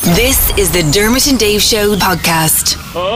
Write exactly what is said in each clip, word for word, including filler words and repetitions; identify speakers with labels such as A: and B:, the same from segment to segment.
A: This is the Dermot and Dave Show podcast.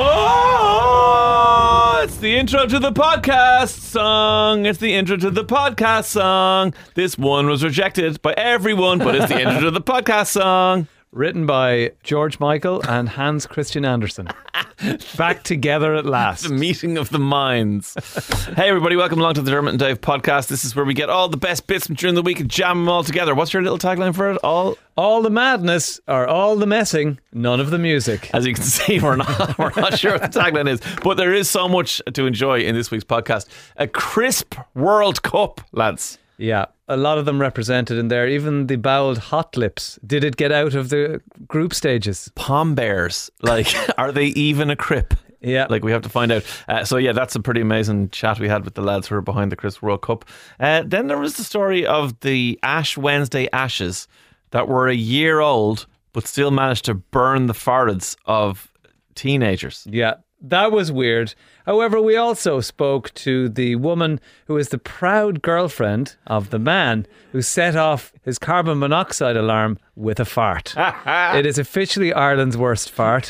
B: Oh, it's the intro to the podcast song. It's the intro to the podcast song. This one was rejected by everyone, but it's the intro to the podcast song.
C: Written by George Michael and Hans Christian Andersen. Back together at last.
B: The meeting of the minds. Hey everybody, welcome along to the Dermot and Dave podcast. This is where we get all the best bits from during the week and jam them all together. What's your little tagline for it? All
C: all the madness or all the messing, none of the music.
B: As you can see, we're not we're not sure what the tagline is, but there is so much to enjoy in this week's podcast. A crisp World Cup, lads.
C: Yeah, a lot of them represented in there. Even the bowled hot lips. Did it get out of the group stages?
B: Palm bears. Like, are they even a crip?
C: Yeah.
B: Like, we have to find out. Uh, so, yeah, that's a pretty amazing chat we had with the lads who were behind the Crisp World Cup. Uh, then there was the story of the Ash Wednesday Ashes that were a year old, but still managed to burn the foreheads of teenagers.
C: Yeah. That was weird. However, we also spoke to the woman who is the proud girlfriend of the man who set off his carbon monoxide alarm with a fart. It is officially Ireland's worst fart.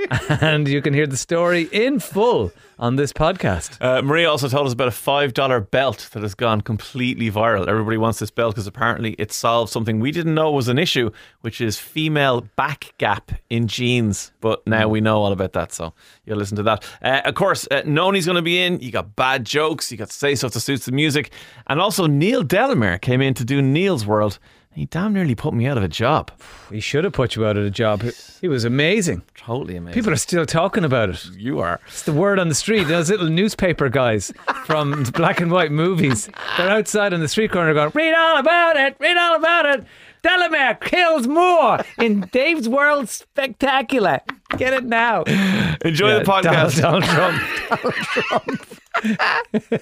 C: And you can hear the story in full on this podcast.
B: Uh, Marie also told us about a five dollar belt that has gone completely viral. Everybody wants this belt because apparently it solves something we didn't know was an issue, which is female back gap in jeans. But now we know all about that, so you'll listen to that. Uh, of course, uh, Noni's going to be in. You got bad jokes. You got to say stuff that suits the music. And also Neil Delamere came in to do Neil's World. He damn nearly put me out of a job.
C: He should have put you out of a job. He was amazing.
B: Totally amazing.
C: People are still talking about it.
B: You are.
C: It's the word on the street. Those little newspaper guys from black and white movies. They're outside on the street corner going, read all about it, read all about it. Delamere kills more in Dave's World Spectacular. Get it now.
B: Enjoy yeah, the podcast.
C: Donald, Donald Trump. Donald Trump.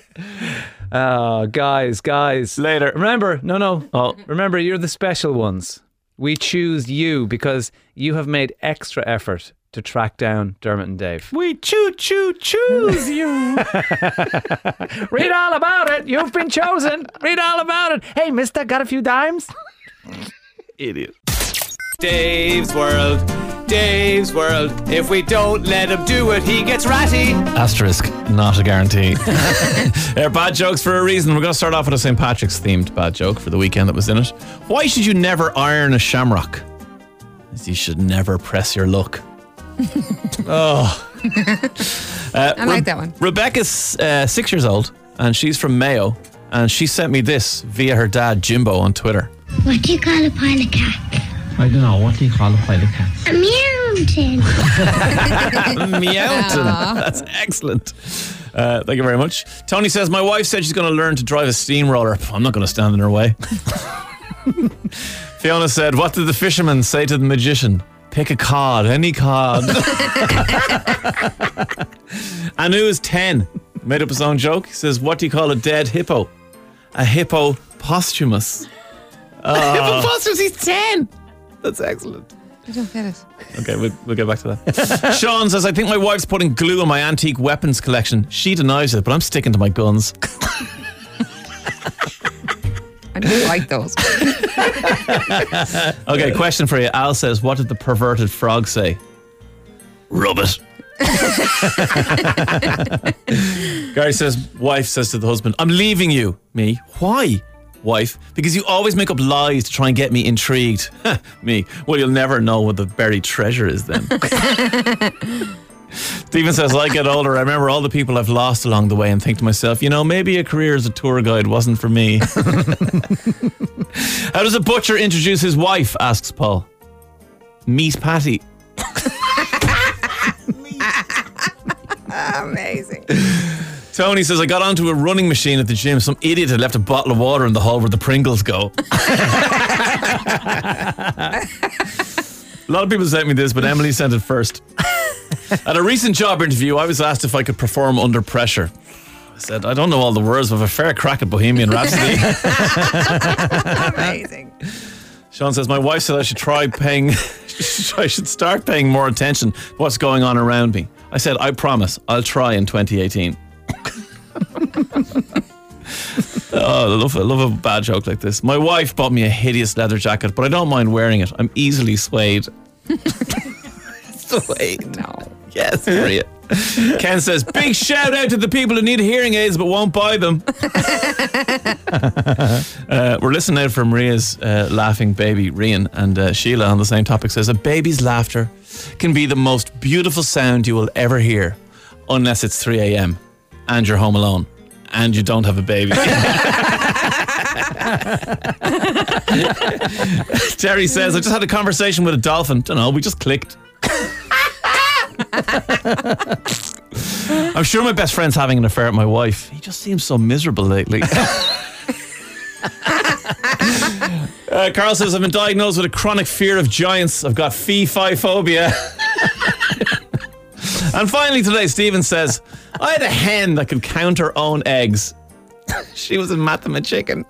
C: Oh, guys, guys.
B: Later.
C: Remember, no, no.
B: Oh.
C: Remember, you're the special ones. We choose you because you have made extra effort to track down Dermot and Dave.
B: We choo choo choose you.
C: Read all about it. You've been chosen. Read all about it. Hey, mister, got a few dimes?
B: Idiot.
D: Dave's World, Dave's World. If we don't let him do it, he gets ratty.
B: Asterisk, not a guarantee. They're bad jokes for a reason. We're going to start off with a Saint Patrick's themed bad joke for the weekend that was in it. Why should you never iron a shamrock? As you should never press your luck. Oh. Uh,
E: I like Re- that one.
B: Rebecca's uh, six years old and she's from Mayo, and she sent me this via her dad Jimbo on Twitter.
F: What do you call a pile of cats?
G: I don't know. What do you call a pile of cats?
F: A mountain.
B: Mountain. That's excellent. Uh, thank you very much. Tony says, my wife said she's going to learn to drive a steamroller. I'm not going to stand in her way. Fiona said, what did the fisherman say to the magician? Pick a cod, any cod. Anu is ten. Made up his own joke. He says, what do you call a dead hippo? A hippo posthumus. Uh, Hippopotamus, he's ten. That's excellent.
E: I don't get it.
B: Okay, we'll, we'll get back to that. Sean says, I think my wife's putting glue in my antique weapons collection. She denies it, but I'm sticking to my guns.
E: I do like those.
B: Okay, question for you. Al says, what did the perverted frog say? Rub it. Gary says, wife says to the husband, I'm leaving you. Me, why? Wife, because you always make up lies to try and get me intrigued. Me, well, you'll never know what the buried treasure is then. Stephen says, as I get older, I remember all the people I've lost along the way and think to myself, you know, maybe a career as a tour guide wasn't for me. How does a butcher introduce his wife, asks Paul. Meat patty.
E: Amazing.
B: Tony says, I got onto a running machine at the gym. Some idiot had left a bottle of water in the hole where the Pringles go. A lot of people sent me this, but Emily sent it first. At a recent job interview, I was asked if I could perform under pressure. I said, I don't know all the words, but I have a fair crack at Bohemian Rhapsody.
E: Amazing.
B: Sean says, my wife said I should try paying, I should start paying more attention to what's going on around me. I said, I promise, I'll try in twenty eighteen. Oh, I love, I love a bad joke like this. My wife bought me a hideous leather jacket, but I don't mind wearing it. I'm easily swayed. Wait, no. Yes, Maria. Ken says, big shout out to the people who need hearing aids but won't buy them. uh, we're listening now for Maria's uh, laughing baby, Rian. And uh, Sheila on the same topic says, a baby's laughter can be the most beautiful sound you will ever hear, unless it's three a.m. and you're home alone and you don't have a baby. Terry says, I just had a conversation with a dolphin. Don't know, we just clicked. I'm sure my best friend's having an affair with my wife. He just seems so miserable lately. uh, Carl says, I've been diagnosed with a chronic fear of giants. I've got fee-fi phobia. And finally today, Stephen says, I had a hen that could count her own eggs. She was a Mathema chicken.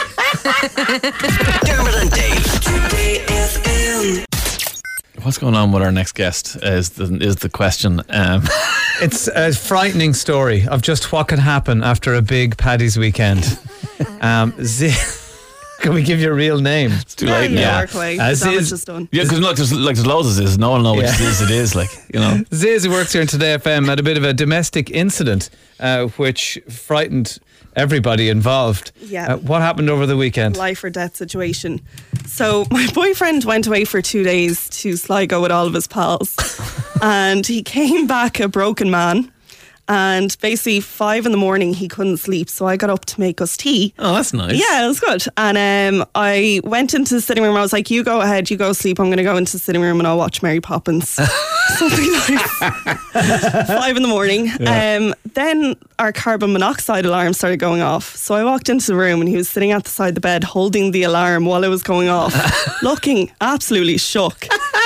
A: Dermot and Dave. Today F M.
B: What's going on with our next guest is the, is the question. Um,
C: It's a frightening story of just what can happen after a big Paddy's weekend. Um, Z- can we give you a real name?
B: it's too
H: Yeah,
B: late
H: yeah,
B: now.
H: work away.
C: Uh,
H: The damage
C: Ziz-
H: is done.
B: Yeah, because look, there's, like, there's loads of this. No one knows which
C: Yeah.
B: Ziz it is. Like, you know.
C: Ziz, who works here in Today F M, had a bit of a domestic incident uh, which frightened everybody involved.
H: Yeah.
C: Uh, what happened over the weekend?
H: Life or death situation. So my boyfriend went away for two days to Sligo with all of his pals, and he came back a broken man. And basically, five in the morning, he couldn't sleep. So I got up to make us tea.
B: Oh, that's nice.
H: Yeah, it was good. And um, I went into the sitting room. I was like, you go ahead, you go sleep. I'm going to go into the sitting room and I'll watch Mary Poppins. Something nice. Five in the morning.
C: Yeah.
H: Um, then our carbon monoxide alarm started going off. So I walked into the room and he was sitting at the side of the bed holding the alarm while it was going off, looking absolutely shook.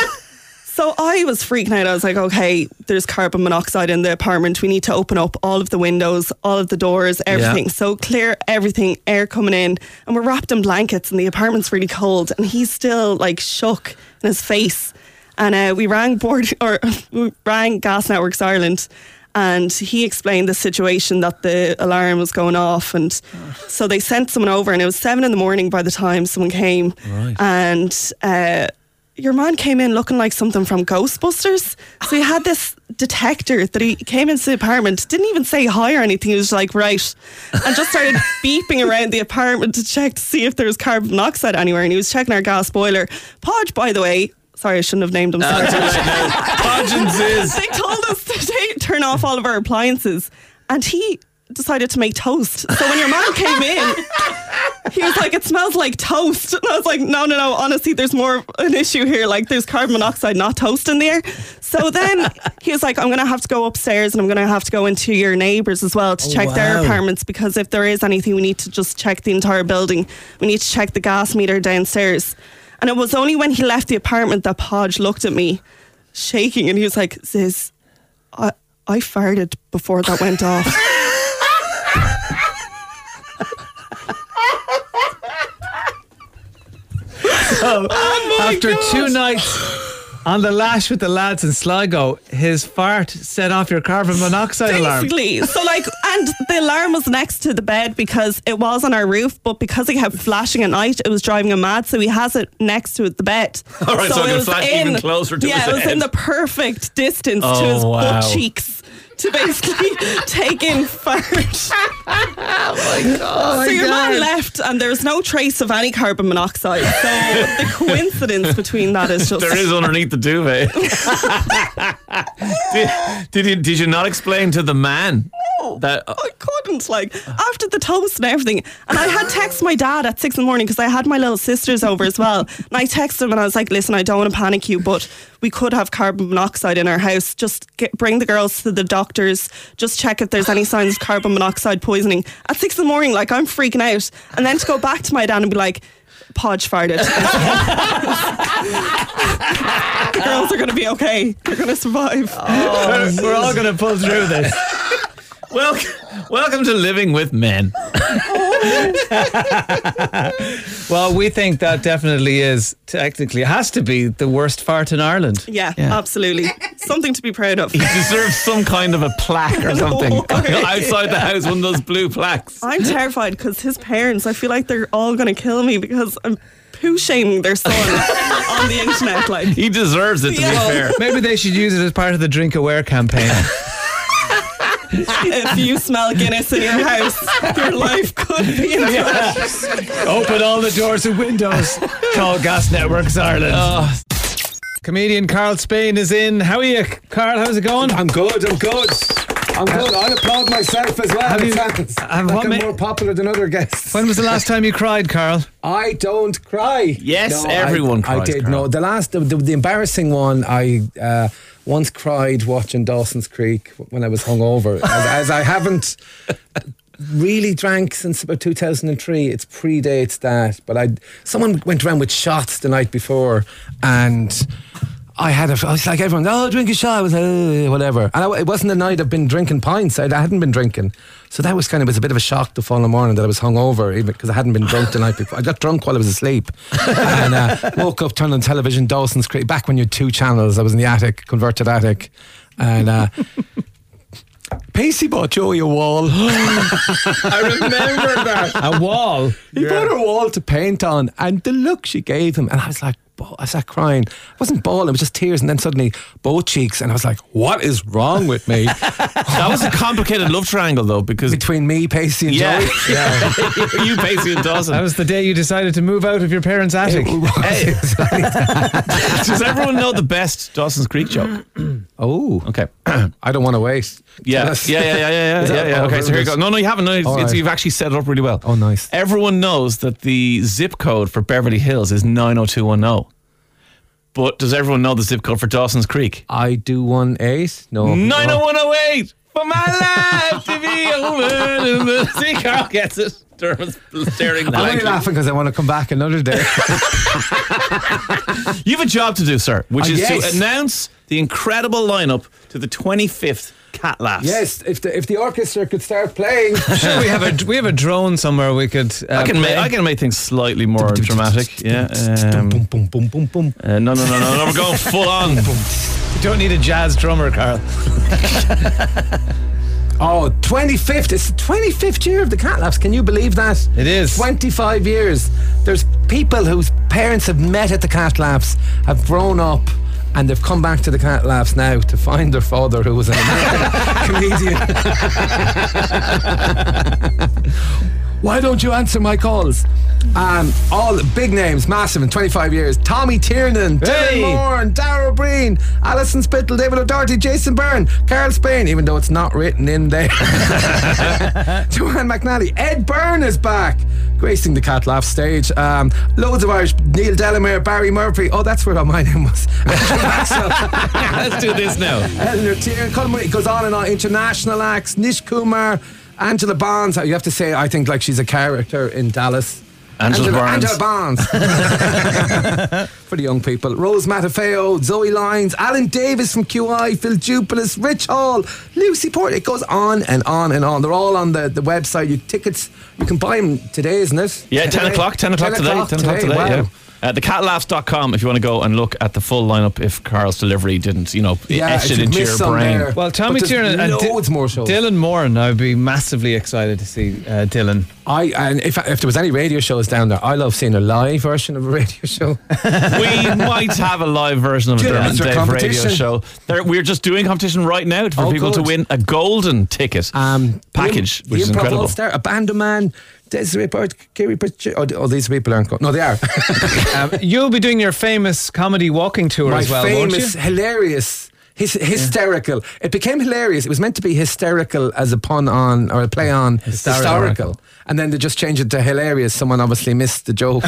H: So I was freaking out. I was like, okay, there's carbon monoxide in the apartment. We need to open up all of the windows, all of the doors, everything.
B: Yeah.
H: So clear everything, air coming in. And we're wrapped in blankets and the apartment's really cold. And he's still like shook in his face. And uh, we rang board or we rang Gas Networks Ireland. And he explained the situation that the alarm was going off. And so they sent someone over and it was seven in the morning by the time someone came.
B: Right.
H: And uh, your man came in looking like something from Ghostbusters. So he had this detector that he came into the apartment, didn't even say hi or anything. He was like, right. And just started beeping around the apartment to check to see if there was carbon monoxide anywhere. And he was checking our gas boiler. Podge, by the way, sorry, I shouldn't have named him. Sorry.
B: Podge and Ziz.
H: They told us to ta- turn off all of our appliances. And he decided to make toast. So when your man came in, he was like, it smells like toast. And I was like, no, no, no, honestly, there's more of an issue here. Like, there's carbon monoxide, not toast in there. So then he was like, I'm going to have to go upstairs and I'm going to have to go into your neighbours as well to check their
C: wow.
H: apartments, because if there is anything, we need to just check the entire building. We need to check the gas meter downstairs. And it was only when he left the apartment that Podge looked at me shaking and he was like, Ziz, I, I farted before that went off.
C: So,
H: Oh
C: after two nights on the lash with the lads in Sligo, his fart set off your carbon monoxide alarm.
H: Basically. So like, and the alarm was next to the bed because it was on our roof, but because it kept flashing at night, it was driving him mad. So he has it next to the bed.
B: All right, so it
H: it
B: can
H: was
B: flash
H: in,
B: even closer to
H: yeah,
B: his
H: it was
B: head.
H: in the perfect distance to
B: Oh,
H: his
B: wow.
H: butt cheeks to basically take in fart.
B: Oh my God.
H: So your man left and there's no trace of any carbon monoxide. So the coincidence between that is just...
B: There is underneath the duvet. did, did, you, did you not explain to the man that...
H: I couldn't, like, after the toast and everything. And I had texted my dad at six in the morning because I had my little sisters over as well. And I texted him and I was like, listen, I don't want to panic you, but we could have carbon monoxide in our house. Just get, bring the girls to the doctors. Just check if there's any signs of carbon monoxide poisoning. At six in the morning, like, I'm freaking out. And then to go back to my dad and be like, Podge farted. The girls are going to be okay. They're going to survive.
C: Oh, we're all going to pull through this.
B: Welcome, welcome to Living with Men.
C: Well, we think that definitely is, technically, has to be the worst fart in Ireland.
H: Yeah,
B: Yeah.
H: absolutely. Something to be proud of.
B: He deserves some kind of a plaque or something
H: No way.
B: outside the house, one of those blue plaques.
H: I'm terrified because his parents, I feel like they're all going to kill me because I'm poo shaming their son on the internet. Like,
B: He deserves it, to
H: Yeah.
B: be fair.
C: Maybe they should use it as part of the Drink Aware campaign.
H: if you smell Guinness in your house, your life could be in threat.
C: Open all the doors and windows. Call Gas Networks Ireland.
B: Oh.
C: Comedian Carl Spain is in. How are you, Carl? How's it going?
I: I'm good, I'm good. I'm good. I'll applaud myself as well.
C: Have
I: It
C: you-
I: happens.
C: have
I: Like
C: what
I: I'm
C: ma-
I: more popular than other guests.
C: When was the last time you cried, Carl?
I: I don't cry.
B: Yes,
I: No,
B: everyone
I: I,
B: cries,
I: I did.
B: Carl.
I: No, the last, the, the, the embarrassing one, I uh, once cried watching Dawson's Creek when I was hungover. as, as I haven't really drank since about two thousand three. It predates that. But I, someone went around with shots the night before, and I had a, I was like everyone, oh, drink a shot. I was like, "Ugh," whatever. And I, it wasn't a night I've been drinking pints. I, I hadn't been drinking. So that was kind of, it was a bit of a shock the following morning that I was hungover, even because I hadn't been drunk the night before. I got drunk while I was asleep. And uh, woke up, turned on television, Dawson's Creek. Back when you had two channels, I was in the attic, converted attic. And uh, Pacey bought Joey a wall. I remember that.
C: A wall.
I: He bought her a wall to paint on, and the look she gave him, and I was like, bo- I sat crying. It wasn't bawling, it was just tears, and then suddenly both cheeks, and I was like, what is wrong with me?
B: That was a complicated love triangle, though, because
I: Between me, Pacey, and
B: yeah,
I: Joey.
B: yeah. you, Pacey, and Dawson.
C: That was the day you decided to move out of your parents' attic.
B: Hey. Does everyone know the best Dawson's Creek joke?
I: Oh,
B: Okay.
I: I don't want to wait.
B: Yeah,
I: Tell us.
B: yeah, yeah, yeah, yeah,
I: Is
B: yeah,
I: that
B: yeah.
I: all
B: Okay, so here you
I: ruined?
B: go. No, no, you haven't. No, it's,
I: All
B: it's-
I: right.
B: you've actually set it up really well.
I: Oh, nice.
B: Everyone knows that the zip code for Beverly Hills is nine oh two one oh. But does everyone know the zip code for Dawson's Creek?
I: I do one eight. No.
B: nine oh one oh eight. For my life to be over. in the- See, Carl gets it. Dermot's staring
I: I'm only
B: blankly.
I: laughing because I want to come back another day.
B: You have a job to do, sir, which
I: Ah,
B: is
I: yes.
B: to announce the incredible lineup to the twenty-fifth Cat Laughs.
I: Yes, if the if the orchestra could start playing.
C: Sure, we have a we have a drone somewhere we could. Uh,
B: I can
C: play.
B: make I can make things slightly more dramatic. Yeah. Um,
I: boom, boom, boom, boom, boom.
B: uh, no, no, no, no, no. We're going full on.
C: You don't need a jazz drummer, Carl.
I: Oh, twenty-fifth. It's the twenty-fifth year of the Cat Laughs. Can you believe that?
C: It is.
I: twenty-five years. There's people whose parents have met at the Cat Laughs, have grown up, and they've come back to the Cat Laughs now to find their father, who was an American comedian. Why don't you answer my calls? Um, all big names, massive in twenty-five years. Tommy Tiernan,
C: Hey.
I: Dylan Moore, and Darrow Breen, Alison Spittle, David O'Doherty, Jason Byrne, Carl Spain, even though it's not written in there. Joanne McNally, Ed Byrne is back, gracing the Cat Laugh stage. Um, loads of Irish, Neil Delamere, Barry Murphy. Oh, that's where my name was. Andrew Maxwell.
B: Let's do this now.
I: Eleanor Tiernan, Colin Murray, it goes on and on. International acts, Nish Kumar, Angela Barnes. You have to say, I think like she's a character in Dallas.
B: Angela Barnes.
I: Angela Barnes. For the young people. Rose Matafeo, Zoe Lyons, Alan Davis from Q I, Phil Jupilis, Rich Hall, Lucy Port. It goes on and on and on. They're all on the, the website. You tickets, you can buy them today, isn't it?
B: Yeah, ten o'clock. Ten o'clock today. Ten o'clock today.
I: Wow.
B: Yeah. Uh, the cat laughs dot com if you want to go and look at the full lineup if Carl's delivery didn't, you know,
I: Yeah,
B: etch
I: if
B: it
I: you've
B: into
I: missed
B: your
I: some
B: brain.
I: there.
C: Well, Tommy
I: But there's
C: Tiernan and Di-
I: loads more shows.
C: Dylan Moore, and I'd be massively excited to see uh, Dylan.
I: I and if if there was any radio shows down there, I love seeing a live version of a radio show.
B: We might have a live version of a
I: Yeah,
B: Dermot
I: is
B: and
I: there
B: Dave radio
I: competition?
B: show. There, we're just doing competition right now for
I: Oh,
B: people to
I: good.
B: win a golden ticket
I: Um,
B: package,
I: the,
B: which
I: the
B: is
I: Improv
B: incredible.
I: All-Star, Abandon Man, Desiree Burt, Kerry Pritchard. Oh, oh, these people aren't going. No, they are.
C: Um, you'll be doing your famous comedy walking tour
I: My
C: as well,
I: famous,
C: won't you?
I: hilarious, his, hysterical. It became hilarious. It was meant to be hysterical as a pun on, or a play on
C: Hysterical.
I: historical. And then they just changed it to hilarious. Someone obviously missed the joke.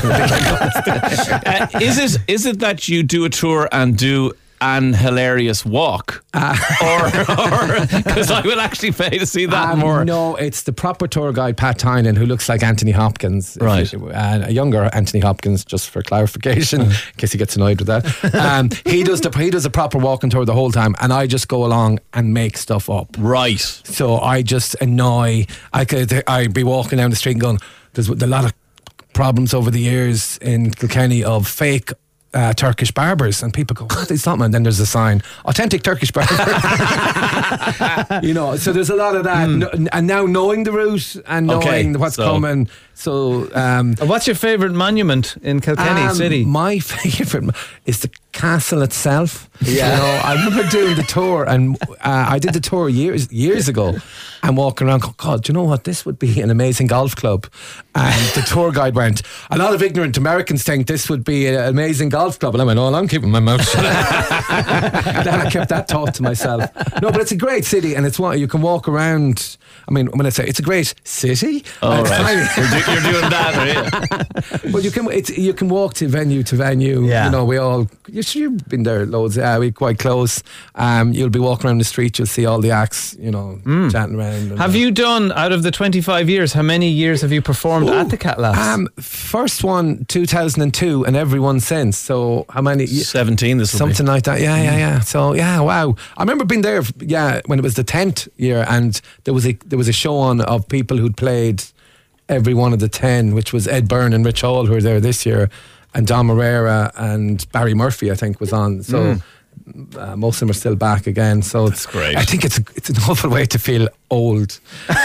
B: Uh, is it is it that you do a tour and do an hilarious walk,
I: Uh,
B: or because I will actually pay to see that
I: Um,
B: more?
I: No, it's the proper tour guide, Pat Tynan, who looks like Anthony Hopkins.
B: Right.
I: And a younger Anthony Hopkins, just for clarification, in case he gets annoyed with that. Um, he does the he does a proper walking tour the whole time, and I just go along and make stuff up.
B: Right.
I: So I just annoy. I could I'd be walking down the street and going, there's a lot of problems over the years in Kilkenny of fake uh, Turkish barbers, and people go, what is that, man? Then there's a sign, authentic Turkish barber. You know, so there's a lot of that.
B: Mm.
I: No, and now knowing the route and knowing
B: Okay,
I: what's
B: so-
I: coming. So, um,
C: And what's your favourite monument in Kilkenny
I: um,
C: City?
I: My favourite is the castle itself. Yeah. You know, I remember doing the tour, and uh, I did the tour years years ago, and walking around, going, God, do you know what? This would be an amazing golf club. And the tour guide went, a lot of ignorant Americans think this would be an amazing golf club. And I went, oh, I'm keeping my mouth shut. Then I kept that thought to myself. No, but it's a great city, and it's what you can walk around. I mean, when I say it's a great city,
B: All
I: it's
B: right.
I: tiny.
B: You're, do- you're doing that, are you?
I: Well, you can it's, you can walk to venue to venue.
C: Yeah.
I: You know, we all you sure you've been there loads. Yeah, we're quite close. Um, you'll be walking around the street. You'll see all the acts. You know, chatting around. and,
C: Have
I: uh,
C: you done, out of the twenty-five years, how many years have you performed at the Cat Laughs?
I: Um, first one two thousand two, and every one since. So how many?
B: seventeen this will
I: Something
B: be.
I: like that. Yeah, yeah, yeah. So yeah, wow. I remember being there. Yeah, when it was the tenth year, and there was a there was a show on of people who'd played every one of the ten, which was Ed Byrne and Rich Hall, who were there this year, and Dom Herrera and Barry Murphy, I think, was on. So uh, most of them are still back again. So
B: That's great.
I: I think it's a, it's an awful way to feel old.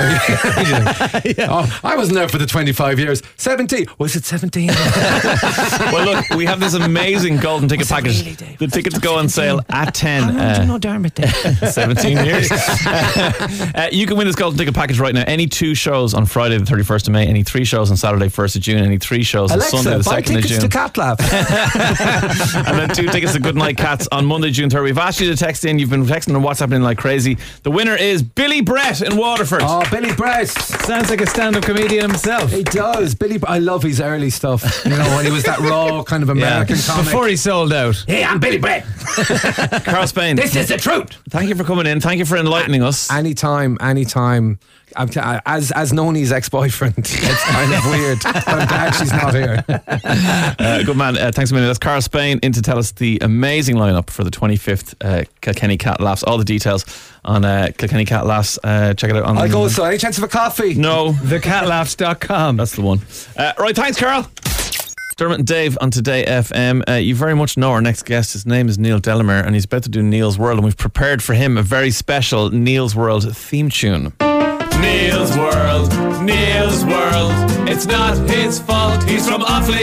I: Oh, I wasn't there for the twenty-five years. seventeen. Was it seventeen?
B: Well, look, we have this amazing golden ticket package. The tickets go on sale at ten. Uh,
I: Dermot
B: seventeen years. uh, you can win this golden ticket package right now. Any two shows on Friday the thirty-first of May, any three shows on Saturday first of June, any three shows on
I: Alexa,
B: Sunday the
I: buy
B: second of
I: tickets
B: June.
I: to Cat Laugh.
B: And then two tickets to Good Night Cats on Monday, June third. We've asked you to text in. You've been texting and WhatsApping in like crazy. The winner is Billy Brett in Waterford.
I: Oh, Billy Brett.
C: Sounds like a stand-up comedian himself.
I: He does. Billy, I love his early stuff. You know, when he was that raw kind of American comic.
C: Before he sold out.
I: Hey, I'm Billy Brett.
B: Carl Spain.
I: This is the truth.
B: Thank you for coming in. Thank you for enlightening us.
I: Anytime, anytime. I'm t- as as Noni's ex-boyfriend, it's kind of weird. But I'm glad she's not here.
B: Uh, good man. Uh, thanks a million. That's Carl Spain in to tell us the amazing lineup for the twenty-fifth uh, Kilkenny Cat Laughs. All the details on uh, Kilkenny Cat Laughs. Uh, check it out on.
I: I'll go. So, any chance of a coffee?
B: No,
C: the cat laughs dot com.
B: That's the one. Uh, right. Thanks, Carl. Dermot and Dave on Today F M. Uh, you very much know our next guest. His name is Neil Delamere, and he's about to do Neil's World, and we've prepared for him a very special Neil's World theme tune.
D: Neil's World, Neil's World. It's not his fault, he's from Offaly.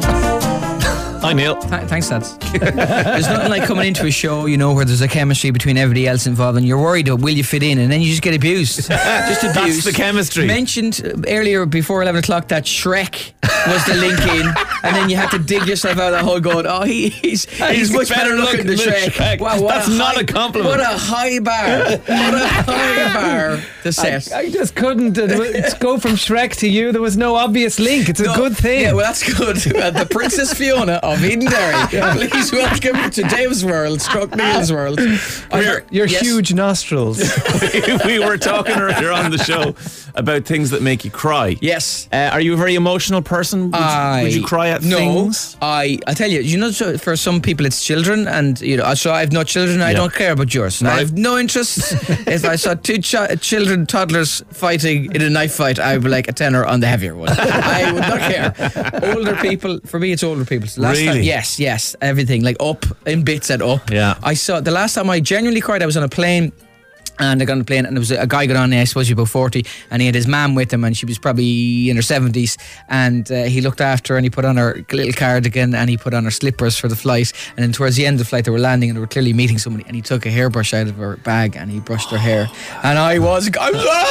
B: Hi, Neil.
J: Th- thanks, lads. There's nothing like coming into a show, you know, where there's a chemistry between everybody else involved, and you're worried, oh, will you fit in? And then you just get abused. Just abused.
B: That's the chemistry.
J: Mentioned uh, earlier before eleven o'clock that Shrek was the link in, and then you had to dig yourself out of that hole going, oh, he, he's, he's,
B: He's
J: much
B: better
J: better looking than
B: looking than
J: Shrek.
B: Shrek.
J: Wow, what
B: That's
J: a
B: not
J: high,
B: a compliment.
J: What a high bar. What a high bar to set.
C: I just couldn't uh, go from Shrek to you. There was no obvious link. It's a
J: No,
C: good thing.
J: Yeah, well, that's good. Uh, the Princess Fiona of Edenderry. Please welcome to Dave's World, Struck Neil's World.
C: your your
J: Yes.
C: huge nostrils.
B: We were talking earlier on the show about things that make you cry.
J: Yes.
B: Uh, are you a very emotional person? Would,
J: I,
B: you, would you cry at
J: no,
B: things?
J: I I tell you, you know, so for some people it's children, and you know, so I have no children. I
B: Yeah.
J: don't care about yours. I
B: Right.
J: have no interest. If I saw two ch- children, toddlers fighting in a knife fight, I would be like a tenner on the heavier one. I would not care. Older people, for me, it's older people. So last
B: Really?
J: time, yes, yes, everything like up in bits and up.
B: Yeah.
J: I saw the last time I genuinely cried. I was on a plane. And I got on the plane, and there was a guy got on there, I suppose he was about forty, and he had his mum with him, and she was probably in her seventies, and uh, he looked after her, and he put on her little cardigan, and he put on her slippers for the flight, and then towards the end of the flight they were landing, and they were clearly meeting somebody, and he took a hairbrush out of her bag, and he brushed her hair, and I was I'm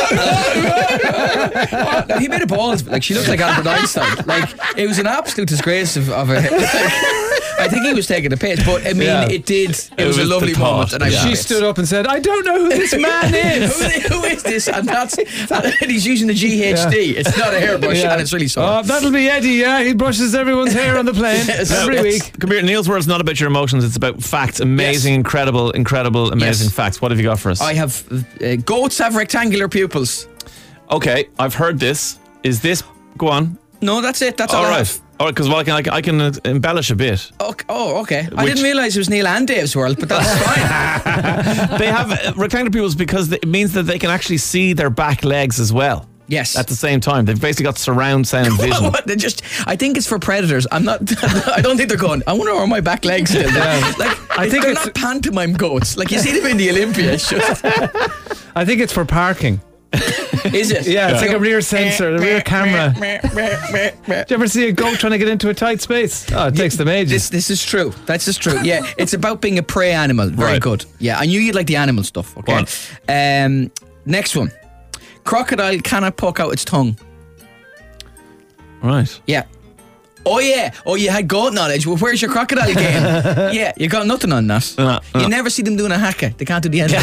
J: sorry. Now, he made a balls, like she looked like Albert Einstein, like it was an absolute disgrace of, of a like, I think he was taking a piss, but I mean
C: Yeah.
J: it did it,
B: It
J: was,
B: was
J: a
B: the
J: lovely
B: thought,
J: moment, and I
B: yeah.
J: was
C: She
J: pissed.
C: stood up and said, I don't know who this man is.
J: who, who is this? And that's and he's using the G H D. It's not a hairbrush,
C: Yeah.
J: and it's really sore.
C: Oh, that'll be Eddie, yeah. He brushes everyone's hair on the plane
J: Yes.
C: every
J: Yes.
C: week.
B: Come here, Neil's World's not about your emotions, it's about facts. Amazing,
J: Yes.
B: incredible, incredible, amazing
J: Yes.
B: facts. What have you got for us?
J: I have uh, goats have rectangular pupils.
B: okay, I've heard this. Is this. Go on.
J: No, that's it. That's all,
B: All
J: I
B: right.
J: have.
B: All right, because well, I can, I can- I can uh, embellish a bit.
J: Okay. Oh, okay. I
B: Which-
J: didn't realise it was Neil and Dave's world, but that's fine.
B: They have uh, rectangular pupils because it means that they can actually see their back legs as well.
J: Yes.
B: At the same time. They've basically got surround sound vision.
J: What? They just, I think it's for predators. I'm not. I don't think they're going. I wonder where my back legs still. Yeah. Like
C: I
J: I
C: think
J: think they're
C: it's-
J: not pantomime goats. Like you see them in the Olympia. It's just,
C: I think it's for parking.
J: is it?
C: Yeah, it's like a rear sensor, a rear camera. Did you ever see a goat trying to get into a tight space? Oh, it takes them ages.
J: This this is true. That's just true. Yeah, it's about being a prey animal. Very
B: Right.
J: good. Yeah, I knew you'd like the animal stuff. Okay. Um, next one. Crocodile cannot poke out its tongue.
B: Right.
J: Yeah. Oh yeah. Oh, you had goat knowledge. Well, where's your crocodile game? Yeah, you got nothing on that.
B: Uh, uh.
J: You never see them doing a haka. They can't do the end.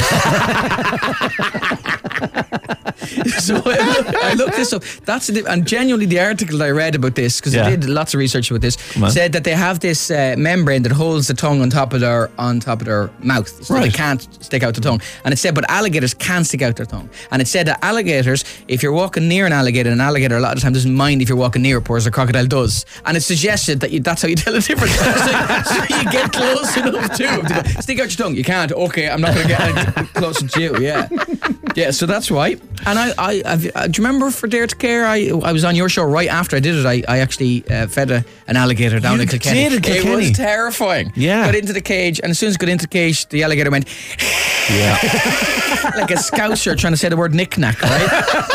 J: So I, look, I looked this up. That's a, and genuinely the article that I read about this, because
B: Yeah.
J: I did lots of research about this,
B: on.
J: said that they have this uh, membrane that holds the tongue on top of their on top of their mouth, so
B: Right.
J: they can't stick out the tongue. And it said, but alligators can stick out their tongue. And it said that alligators, if you're walking near an alligator, an alligator a lot of the time doesn't mind if you're walking near it, whereas a crocodile does. And it suggested that you, that's how you tell the difference. so, so you get close enough to them. To go, stick out your tongue. You can't. Okay, I'm not going to get any closer to you. Yeah, yeah. So that's why. And I, I, I've, uh, do you remember for Dare to Care? I, I was on your show right after I did it. I, I actually uh, fed a, an alligator down
B: You
J: in Kilkenny.
B: did in
J: It
B: Kilkenny.
J: was terrifying.
B: Yeah.
J: Got into the cage, and as soon as it got into the cage, the alligator went
B: Yeah.
J: like a scouser trying to say the word knick-knack, right?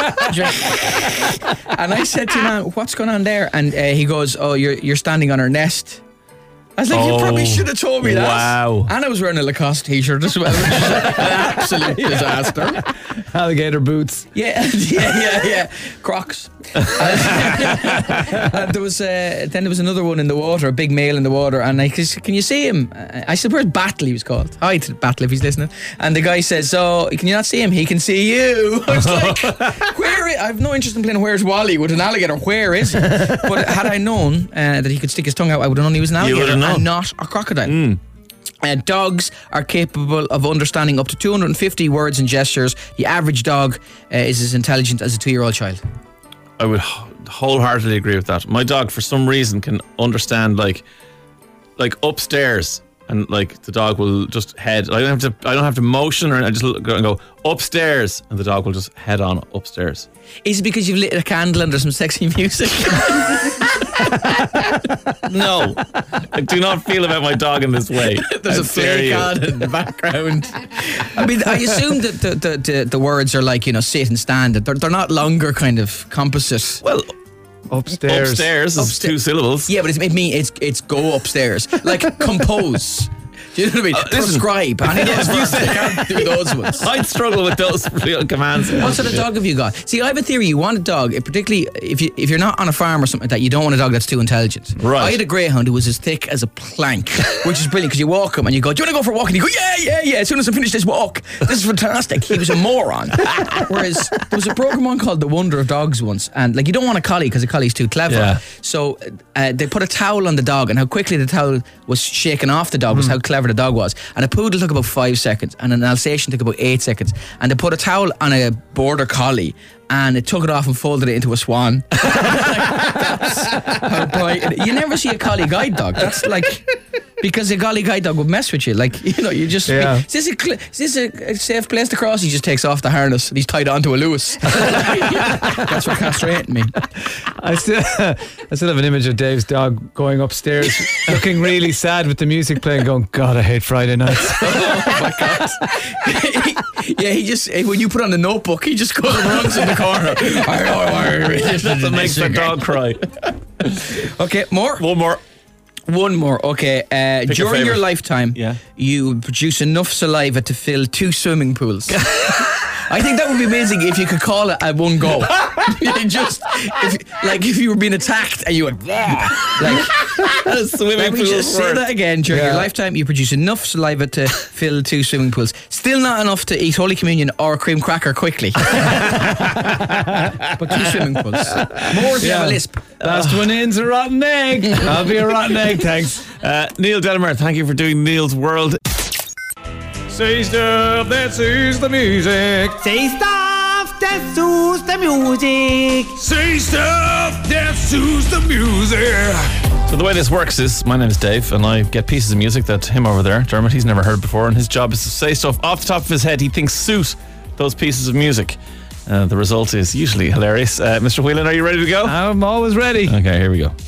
J: And I said to him, "Man, what's going on there?" And uh, he goes, "Oh, you're you're standing on her nest." I was like, you
B: Oh,
J: probably should have told me that.
B: wow.
J: And I was wearing a Lacoste t-shirt as well, which is an absolute disaster.
C: Alligator boots.
J: Yeah, yeah, yeah, yeah. Crocs. And there was uh, then there was another one in the water, a big male in the water, and I said, can you see him? I said, where's Battle? He was called. Hi to Battle if he's listening. And the guy says, so can you not see him? He can see you. I was like, where? Is, I have no interest in playing Where's Wally with an alligator. Where is he? But had I known uh, that he could stick his tongue out, I would have known he was an
B: You would
J: alligator
B: have known.
J: and not a crocodile. Uh, dogs are capable of understanding up to two hundred fifty words and gestures. The average dog uh, is as intelligent as a two-year-old child.
B: I would wh- wholeheartedly agree with that. My dog, for some reason, can understand like, like upstairs, and like the dog will just head. I don't have to. I don't have to motion, or I just look and go upstairs, and the dog will just head on upstairs.
J: Is it because you've lit a candle and there's some sexy music?
B: No, I do not feel about my dog in this way.
J: There's
B: I
J: a
B: dare
J: flake
B: you.
J: on in the background. I mean, I assume that the, the, the, the words are like, you know, sit and stand. They're, they're not longer kind of composite.
B: Well,
C: Upstairs.
B: upstairs is
J: Upsta-
B: two syllables.
J: Yeah, but it's, it mean it's it's go upstairs. Like compose. Do you know what I mean?
B: Uh, listen.
J: Prescribe. And it
B: Yes,
J: does
B: you
J: work.
B: said-
J: I can't do those ones.
B: I'd struggle with those commands.
J: What sort of dog have you got? See, I have a theory. You want a dog, eh, particularly if you if you're not on a farm or something like that, you don't want a dog that's too intelligent.
B: Right.
J: I had a greyhound who was as thick as a plank, which is brilliant because you walk him and you go, "Do you want to go for a walk?" And you go, "Yeah, yeah, yeah." As soon as I finish this walk, this is fantastic. He was a moron. Whereas there was a program one called The Wonder of Dogs once, and like you don't want a collie because a collie's too clever.
B: Yeah.
J: So uh, they put a towel on the dog, and how quickly the towel was shaken off the dog was how clever the dog was. And a poodle took about five seconds, and an Alsatian took about eight seconds. And they put a towel on a border collie, and it took it off and folded it into a swan. That's how bright it is. You never see a collie guide dog. That's like because a collie guide dog would mess with you. Like you know, you just
C: Yeah.
J: is this a cl- is this a, a safe place to cross? He just takes off the harness and he's tied onto a Lewis. That's for castrating me.
C: I still, I still have an image of Dave's dog going upstairs, looking really sad with the music playing, going, "God, I hate Friday nights."
J: Oh my god! Yeah, he just when you put on the Notebook, he just goes and runs in the corner.
B: That makes the dog cry.
J: Okay, more.
B: One more.
J: One more. Okay, uh,
B: Pick a
J: during your
B: favourite.
J: lifetime,
B: Yeah.
J: you would produce enough saliva to fill two swimming pools. I think that would be amazing if you could call it at one go. You just if, like if you were being attacked and you went, "Wah," like
B: Swimming
J: let me
B: pool
J: just say
B: word.
J: that again. During your
C: Yeah.
J: lifetime, you produce enough saliva to fill two swimming pools. Still not enough to eat Holy Communion or a cream cracker quickly. But two swimming pools. More if you have a lisp.
C: Last one in's a rotten egg. I'll be a rotten egg, thanks.
B: Uh, Neil Delamere, thank you for doing Neil's World.
D: Say stuff that soothes the music.
A: Say stuff that soothes the music.
D: Say stuff that soothes the music.
B: So the way this works is, my name is Dave, and I get pieces of music that him over there, Dermot, he's never heard before, and his job is to say stuff off the top of his head he thinks suit those pieces of music. Uh, the result is usually hilarious. Uh, Mister Whelan, are you ready to go?
C: I'm always ready.
B: Okay, here we go.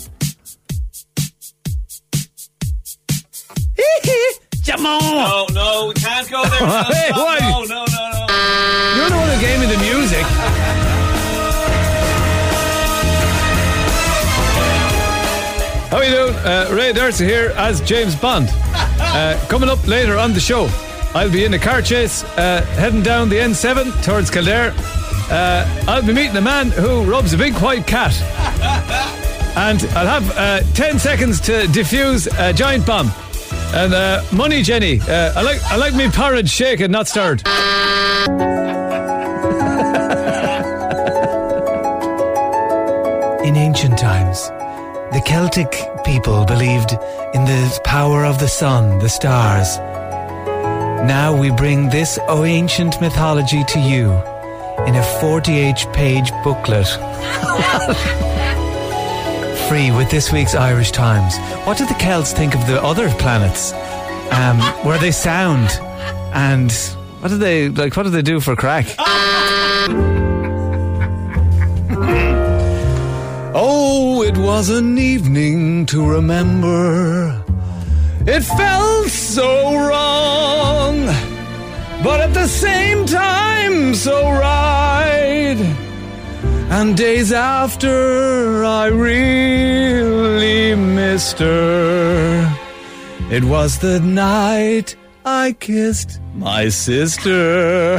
C: Come on!
B: No, no, we can't go there. No,
C: Hey,
B: stop.
C: why?
B: no, no, no, no.
C: You're the one who gave me the music. How are you doing? Uh, Ray D'Arcy here as James Bond. Uh, coming up later on the show, I'll be in a car chase uh, heading down the N seven towards Kildare. Uh, I'll be meeting a man who rubs a big white cat. And I'll have uh, ten seconds to defuse a giant bomb. And uh, money, Jenny. Uh, I like I like me porridge shaken, not stirred.
K: In ancient times, the Celtic people believed in the power of the sun, the stars. Now we bring this oh, ancient mythology to you in a forty-eight page booklet. Free with this week's Irish Times. What did the Celts think of the other planets? Um, were they sound? And
C: What did they like? What did they do for crack? Oh, it was an evening to remember. It felt so wrong, but at the same time so right. And days after, I really missed her. It was the night I kissed my sister.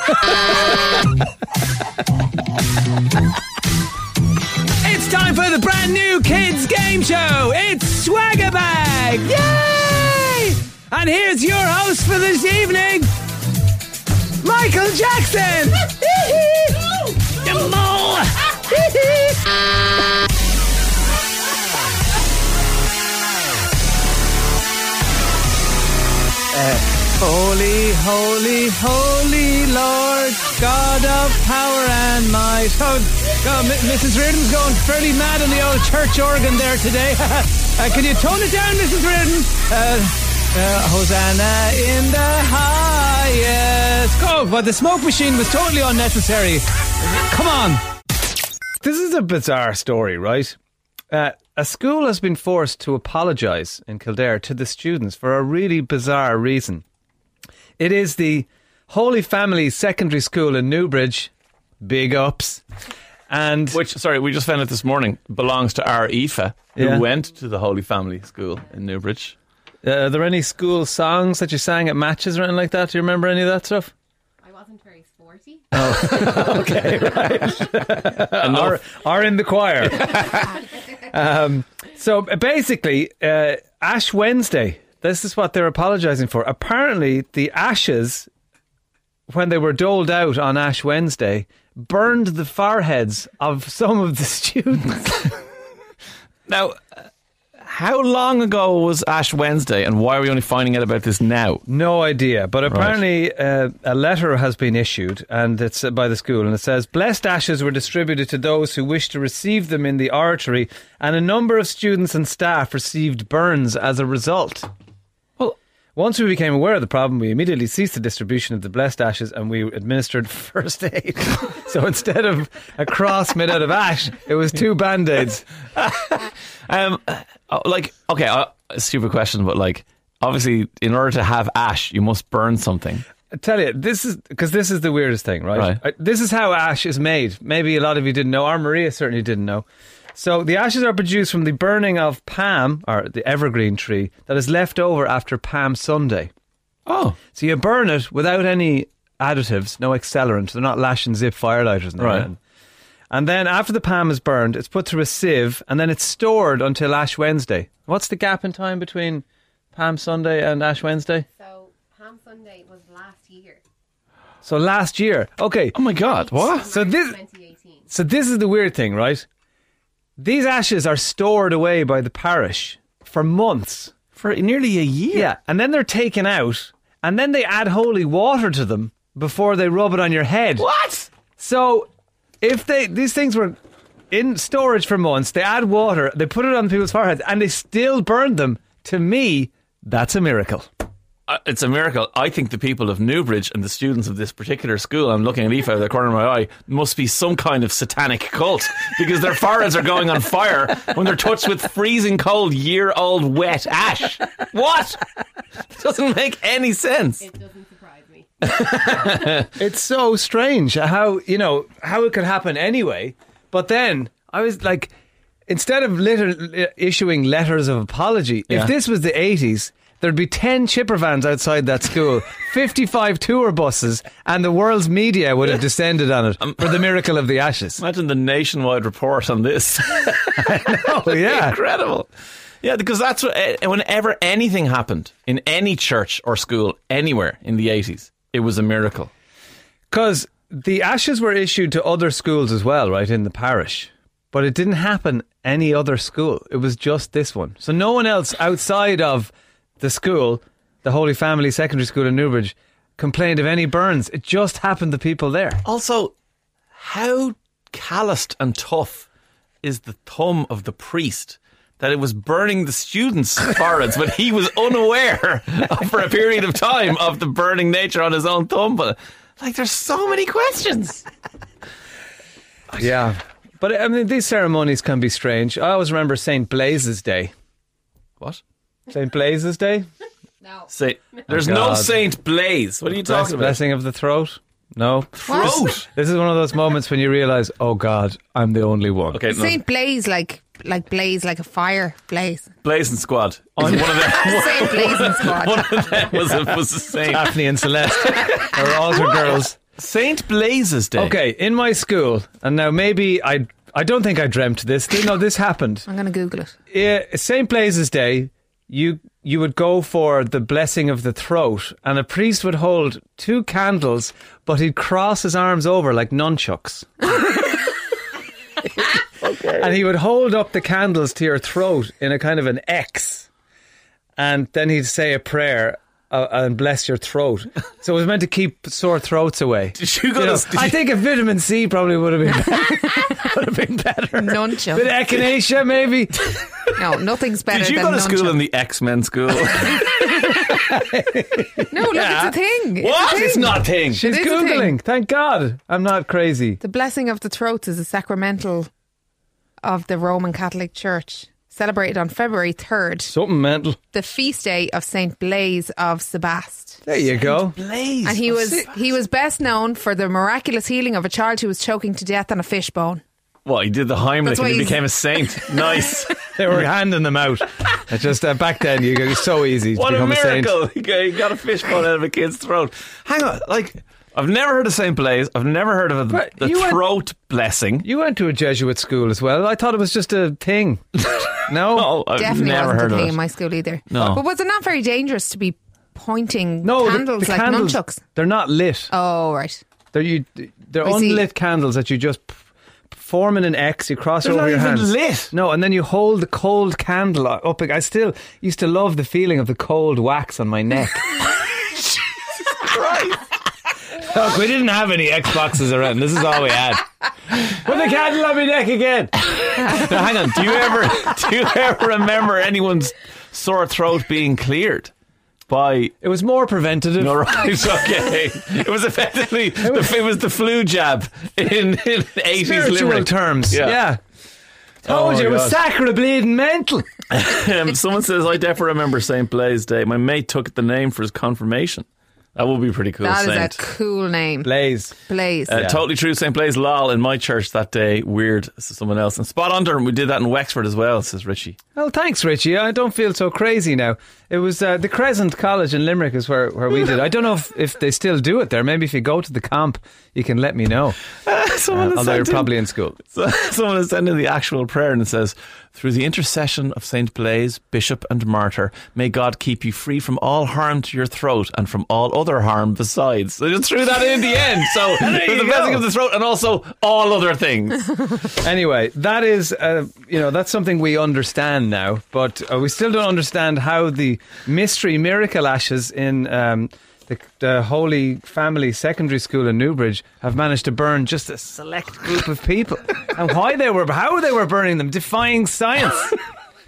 C: It's time for the brand new kids game show. It's Swagger Bag. Yay! And here's your host for this evening, Michael Jackson. Come on. Uh, holy, holy, holy Lord, God of power and might. Oh, God, M- Missus Reardon's going fairly mad on the old church organ there today. uh, can you tone it down, Missus Reardon? Uh, uh, Hosanna in the highest. Oh, but the smoke machine was totally unnecessary. Come on. This is a bizarre story, right? Uh, a school has been forced to apologise in Kildare to the students for a really bizarre reason. It is the Holy Family Secondary School in Newbridge. Big ups. And
B: Which, sorry, we just found out this morning, belongs to our Aoife, who
C: Yeah.
B: went to the Holy Family School in Newbridge.
C: uh, are there any school songs that you sang at matches or anything like that? Do you remember any of that stuff?
L: I wasn't very sporty.
C: Okay, right. or, or in the choir. um, so basically, uh, Ash Wednesday, this is what they're apologising for. Apparently, the ashes, when they were doled out on Ash Wednesday, burned the foreheads of some of the students.
B: Now, uh, how long ago was Ash Wednesday, and why are we only finding out about this now?
C: No idea, but apparently uh, a letter has been issued, and it's uh, by the school, and it says, blessed ashes were distributed to those who wished to receive them in the oratory, and a number of students and staff received burns as a result.
B: Well,
C: once we became aware of the problem, we immediately ceased the distribution of the blessed ashes, and we administered first aid. So instead of a cross made out of ash, it was two band-aids.
B: um, uh, like, okay, uh, a stupid question, but like, obviously, in order to have ash, you must burn something.
C: I tell you, this is because this is the weirdest thing, right?
B: Right.
C: Uh, This is how ash is made. Maybe a lot of you didn't know, or Maria certainly didn't know. So the ashes are produced from the burning of palm, or the evergreen tree, that is left over after Palm Sunday.
B: Oh.
C: So you burn it without any additives, no accelerant. They're not lash and zip firelighters. And
B: Right.
C: everything. And then after the palm is burned, it's put through a sieve, and then it's stored until Ash Wednesday. What's the gap in time between Palm Sunday and Ash Wednesday?
L: So Palm Sunday was last year.
C: So last year. Okay.
B: Oh my God, what?
C: So this,
L: twenty eighteen.
C: so this is the weird thing, right? These ashes are stored away by the parish for months.
B: For nearly a year?
C: Yeah. And then they're taken out, and then they add holy water to them before they rub it on your head.
B: What?
C: So if they these things were in storage for months, they add water, they put it on people's foreheads, and they still burn them, to me, that's a miracle.
B: uh, it's a miracle. I think the people of Newbridge and the students of this particular school, I'm looking at Aoife out of the corner of my eye, must be some kind of satanic cult because their foreheads are going on fire when they're touched with freezing cold, year-old wet ash. What? It doesn't make any sense.
L: It doesn't surprise me.
C: It's so strange how, you know, how it could happen anyway. But then I was like, instead of litter, issuing letters of apology,
B: Yeah.
C: if this was the eighties, there'd be ten chipper vans outside that school, fifty-five tour buses, and the world's media would have descended on it for the miracle of the ashes.
B: Imagine the nationwide report on this.
C: Oh, yeah.
B: Incredible. Yeah, because that's what, eh, whenever anything happened in any church or school anywhere in the eighties, it was a miracle.
C: Because the ashes were issued to other schools as well, right, in the parish. But it didn't happen any other school. It was just this one. So no one else outside of the school, the Holy Family Secondary School in Newbridge, complained of any burns. It just happened to people there.
B: Also, how calloused and tough is the thumb of the priest that it was burning the students' foreheads, but he was unaware for a period of time of the burning nature on his own thumb. But like, there's so many questions.
C: Yeah. But I mean, these ceremonies can be strange. I always remember Saint Blaise's Day.
B: What?
C: Saint Blaise's Day?
L: No.
B: Say, there's
C: Oh,
B: no
C: God.
B: Saint Blaise. What are you
C: Bless-
B: talking about?
C: Blessing of the throat? No.
B: Throat?
C: This is one of those moments when you realise, oh God, I'm the only one.
B: Okay, no.
E: Saint Blaze, like like blaze, like a fire blaze.
B: Blazing Squad. One of them,
E: Saint Blazing Squad.
B: one of them was a, was a saint.
C: Daphne and Celeste are altar girls.
B: Saint Blaise's Day.
C: Okay, in my school, and now maybe I I don't think I dreamt this. No, this happened.
E: I'm going to Google it.
C: Yeah, Saint Blaise's Day, you you would go for the blessing of the throat, and a priest would hold two candles, but he'd cross his arms over like nunchucks. Okay. And he would hold up the candles to your throat in a kind of an X, and then he'd say a prayer. Uh, and bless your throat. So it was meant to keep sore throats away.
B: Did you go
C: You know,
B: to, did
C: I
B: you-
C: think a vitamin C probably would have been better. would have been better.
E: Nunchuck.
C: Bit of echinacea, maybe.
E: No, nothing's better
B: Did you
E: than
B: go to school
E: nunchuck.
B: in the X-Men school?
E: No, look,
C: Yeah.
E: it's a thing.
B: What?
E: It's, a thing.
B: It's not a thing.
C: She's
E: It is a
C: Googling.
E: thing.
C: Thank God. I'm not crazy.
E: The blessing of the throats is a sacramental of the Roman Catholic Church, celebrated on February third,
C: Something mental.
E: the feast day of Saint Blaise of Sebast.
C: There you go.
B: Blaze.
E: And he was he was best known for the miraculous healing of a child who was choking to death on a fishbone.
B: Well, he did the Heimlich
E: That's
B: and
E: why
B: he
E: he's-
B: became a saint. Nice.
C: They were handing them out. It just uh, back then, you it was so easy to
B: What a
C: become a saint.
B: miracle. He got, he got a fishbone out of a kid's throat. Hang on. Like, I've never heard of Saint Blaise. I've never heard of a,
C: But
B: the
C: you went-
B: throat blessing.
C: You went to a Jesuit school as well. I thought it was just a thing. No?
B: No, I've
E: Definitely
B: never
E: wasn't
B: heard
E: a
B: of
E: thing
B: it.
E: in my school either.
B: No.
E: But was it not very dangerous to be pointing
C: No, the-
E: candles
C: the
E: like
C: candles,
E: nunchucks?
C: they're not lit.
E: Oh, right.
C: They're, you, they're
E: I see.
C: unlit candles that you just p- form in an X, you cross
B: They're
C: over
B: not
C: your
B: even
C: hands.
B: lit.
C: No, and then you hold the cold candle up. I still used to love the feeling of the cold wax on my neck. Look, we didn't have any Xboxes around. This is all we had. Put the candle on my neck again.
B: Now, hang on. Do you ever do you ever remember anyone's sore throat being cleared by?
C: It was more preventative.
B: No, right. Okay. It was effectively the, it was the flu jab in in eighties
C: Spiritual
B: Limerick
C: terms.
B: Yeah.
C: Yeah.
B: Oh
C: Told
B: my
C: you, it was
B: God.
C: sacred bleeding mental.
B: Um, someone says I definitely remember Saint Blaise Day. My mate took the name for his confirmation. That would be pretty cool.
E: That is
B: Saint.
E: a cool name.
C: Blaze.
E: Blaze.
B: Uh, Totally true. Saint Blaise Lol in my church that day. Weird. This is someone else. And spot on, Durham. We did that in Wexford as well, says Richie.
C: Oh, thanks, Richie. I don't feel so crazy now. It was uh, the Crescent College in Limerick is where, where we did. I don't know if, if they still do it there. Maybe if you go to the camp, you can let me know.
B: Uh, someone
C: Uh,
B: has
C: although you're
B: sent in-
C: probably in school.
B: So, someone has sent in the actual prayer and it says, through the intercession of Saint Blaise, Bishop and Martyr, may God keep you free from all harm to your throat and from all other harm besides. So just threw that in at the end. So there's
C: you
B: the blessing
C: go.
B: of the throat and also all other things.
C: Anyway, that is, uh, you know, that's something we understand now, but uh, we still don't understand how the mystery miracle ashes in um, the, the Holy Family Secondary School in Newbridge have managed to burn just a select group of people, and why they were, how they were burning them, defying science.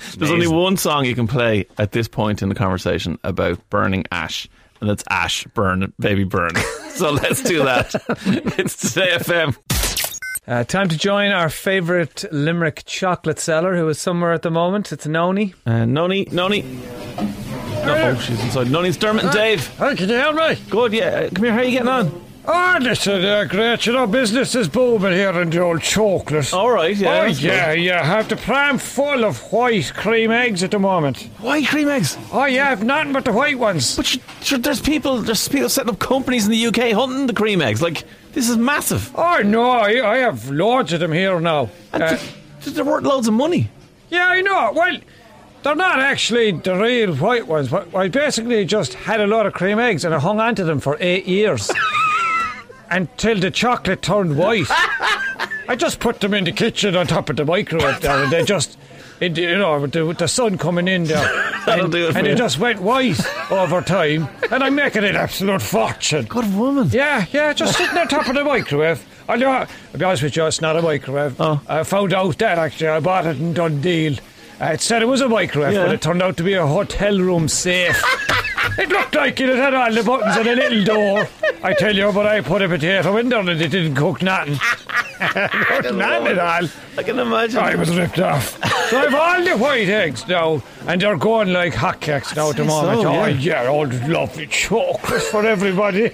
B: There's only one song you can play at this point in the conversation about burning ash, and that's Ash, Burn, Baby Burn. So let's do that. It's Today F M.
C: Uh, time to join our favourite Limerick chocolate seller who is somewhere at the moment. It's Noni.
B: Uh, Noni, Noni. No, oh, she's inside. Noni's Dermot and Dave.
M: Hi, can you hear me?
B: Good, yeah. Uh, come here, how are you getting on?
M: Oh, listen, uh, great. You know, business is booming here in the old chocolate.
B: All right, yeah.
M: Oh, yeah,
B: good.
M: yeah. Have the pram full of white cream eggs at the moment.
B: White cream eggs?
M: Oh, yeah, I've nothing but the white ones.
B: But you, sure, there's people, there's people setting up companies in the U K hunting the cream eggs. Like, this is massive.
M: Oh, no, I, I have loads of them here now.
B: And
M: Uh,
B: th- they're worth loads of money.
M: yeah, I know. Well, they're not actually the real white ones, but I basically just had a lot of cream eggs and I hung on to them for eight years. Until the chocolate turned white. I just put them in the kitchen on top of the microwave there, and they just, it, you know, with the, with the sun coming in there,
B: That'll
M: and,
B: do it for
M: and
B: you.
M: it just went white over time, and I'm making an absolute fortune.
B: Good woman.
M: Yeah, yeah, just sitting on top of the microwave. I know, I'll be honest with you, it's not a microwave.
B: Oh.
M: I found out that actually, I bought it in Dundee. Uh, it said it was a microwave,
B: Yeah.
M: but it turned out to be a hotel room safe. It looked like it had all the buttons and a little door. I tell you, but I put a potato in there and it didn't cook nothing. Nothing at all.
B: I can imagine.
M: I was ripped off. So I've all the white eggs now, and they're going like hotcakes now at the
B: say so,
M: moment.
B: yeah.
M: Oh, yeah, all the lovely chocolates for everybody.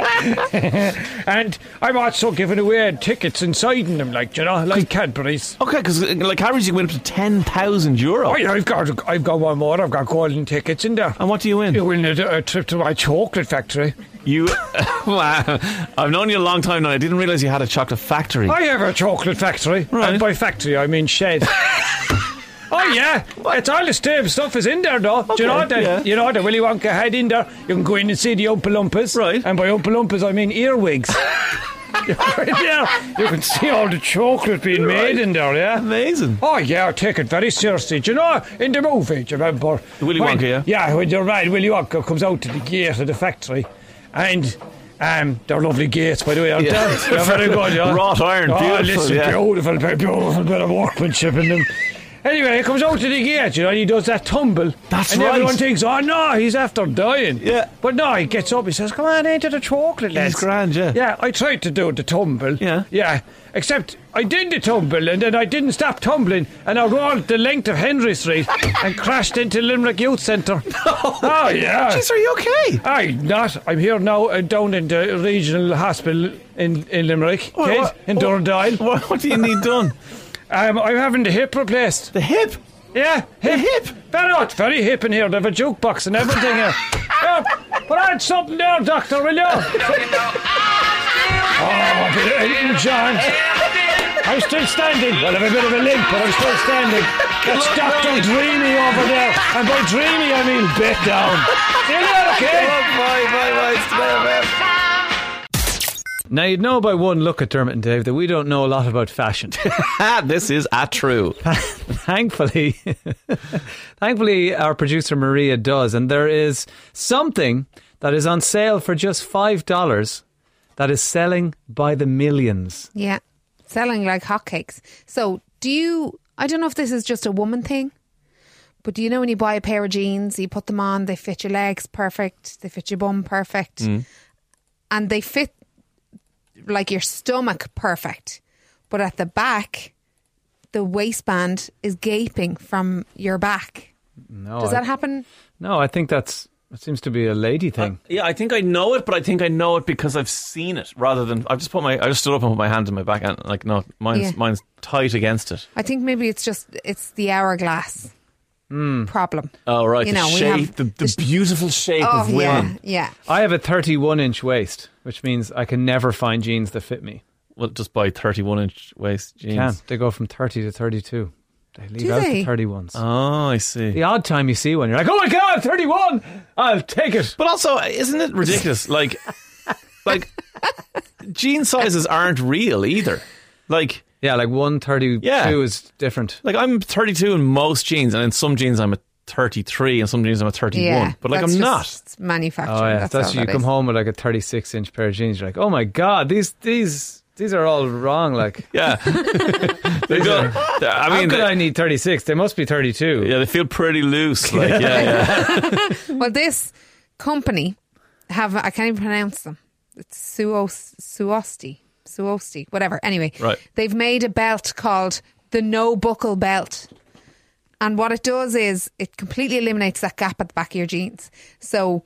M: And I'm also giving away tickets inside in them, like, you know, like Cadbury's.
B: Okay, because like Cadbury's you can win up to ten thousand euro.
M: Oh, yeah, I've got, I've got one more. I've got golden tickets in there.
B: And what do you win?
M: You win a, a trip to my chocolate factory.
B: You, wow. I've known you a long time now. I didn't realise you had a chocolate factory.
M: I have a chocolate factory.
B: Right.
M: And by factory, I mean shed. Oh yeah, it's all the same stuff is in there though. Do you know
B: Okay,
M: that?
B: yeah.
M: You know the Willy Wonka had in there. You can go in and see the Oompa Loompas.
B: Right.
M: And by Oompa Loompas, I mean earwigs. You go in there, you can see all the chocolate being
B: Right.
M: made in there. Yeah.
B: Amazing.
M: Oh yeah, I take it very seriously. Do you know in the movie? Do you remember?
B: The Willy
M: when-
B: Wonka, yeah?
M: Yeah, when you're right, Willy Wonka comes out to the gate of the factory, and. Um, they're lovely gates, by the way, aren't
B: Yeah.
M: they? They're very good, yeah.
B: Wrought iron,
M: Oh,
B: beautiful,
M: listen,
B: yeah.
M: beautiful, beautiful bit of workmanship in them. Anyway, he comes out to the gate, you know, and he does that tumble.
B: That's
M: and
B: right.
M: everyone thinks, oh no, he's after dying.
B: Yeah.
M: But no, he gets up, he says, come on into the chocolate, lads.
B: He's grand, yeah.
M: Yeah, I tried to do the tumble.
B: Yeah.
M: Yeah. Except I did the tumble and then I didn't stop tumbling and I rolled the length of Henry Street and crashed into Limerick Youth Centre. Oh, yeah.
B: Jeez, are you okay?
M: I'm not. I'm here now uh, down in the regional hospital in, in Limerick,
B: What-
M: kid,
B: what-
M: in
B: what-
M: Dundee.
B: What, what do you need done?
M: Um, I'm having the hip replaced.
B: The hip?
M: Yeah, hip.
B: hip?
M: Very, oh, it's very hip in here. They have a jukebox and everything here. Yeah, put on something there, doctor, will you? Oh, a bit of Elton John. I'm still standing. Well, I have a bit of a limp, but I'm still standing. That's Doctor Dreamy over there. And by dreamy, I mean bit down. You know, okay?
B: Bye, bye, bye. It's Today F M.
C: Now, you'd know by one look at Dermot and Dave that we don't know a lot about fashion.
B: This is a true.
C: Thankfully, thankfully, our producer Maria does. And there is something that is on sale for just five dollars that is selling by the millions.
E: Yeah, selling like hotcakes. So, do you? I don't know if this is just a woman thing, but do you know when you buy a pair of jeans, you put them on, they fit your legs perfect, they fit your bum perfect,
B: Mm.
E: and they fit like your stomach perfect, but at the back, the waistband is gaping from your back.
C: No,
E: Does
C: I-
E: that happen?
C: No, I think that's that seems to be a lady thing.
B: Yeah, I think I know it, but I think I know it because I've seen it rather than I've just put my I just stood up and put my hand in my back and like no, mine's
E: Yeah.
B: mine's tight against it.
E: I think maybe it's just it's the hourglass problem.
B: Oh right,
E: You
B: the
E: know, we
B: shape,
E: have
B: the, the beautiful shape
E: Oh
B: of
E: yeah,
B: women.
E: yeah.
C: I have a thirty-one inch waist, which means I can never find jeans that fit me.
B: Well, just buy thirty-one inch waist jeans.
C: Can they go from thirty to thirty-two? They leave
E: Do
C: out
E: they?
C: the thirty-ones.
B: Oh, I see.
C: The odd time you see one, you're like, oh my god, thirty-one! I'll take it.
B: But also, isn't it ridiculous? like, like jean sizes aren't real either. Like,
C: Yeah, like one thirty-two
B: Yeah.
C: is different.
B: like I'm thirty-two in most jeans, and in some jeans I'm a thirty-three, and some jeans I'm a thirty-one.
E: Yeah,
B: but like
E: that's
B: I'm
E: just
B: not.
E: manufacturing.
C: Oh yeah,
E: that's,
C: that's,
E: all
C: you
E: that
C: come
E: is.
C: home with like a thirty-six inch pair of jeans. You're like, oh my god, these these These are all wrong, like.
B: Yeah. They don't, I mean,
C: How could
B: they,
C: I need thirty-six? They must be thirty-two.
B: yeah, they feel pretty loose. Like, yeah, yeah.
E: Well, this company have, I can't even pronounce them. It's Suos, Suosti, Suosti, whatever. Anyway,
B: Right.
E: they've made a belt called the No Buckle Belt. And what it does is it completely eliminates that gap at the back of your jeans. So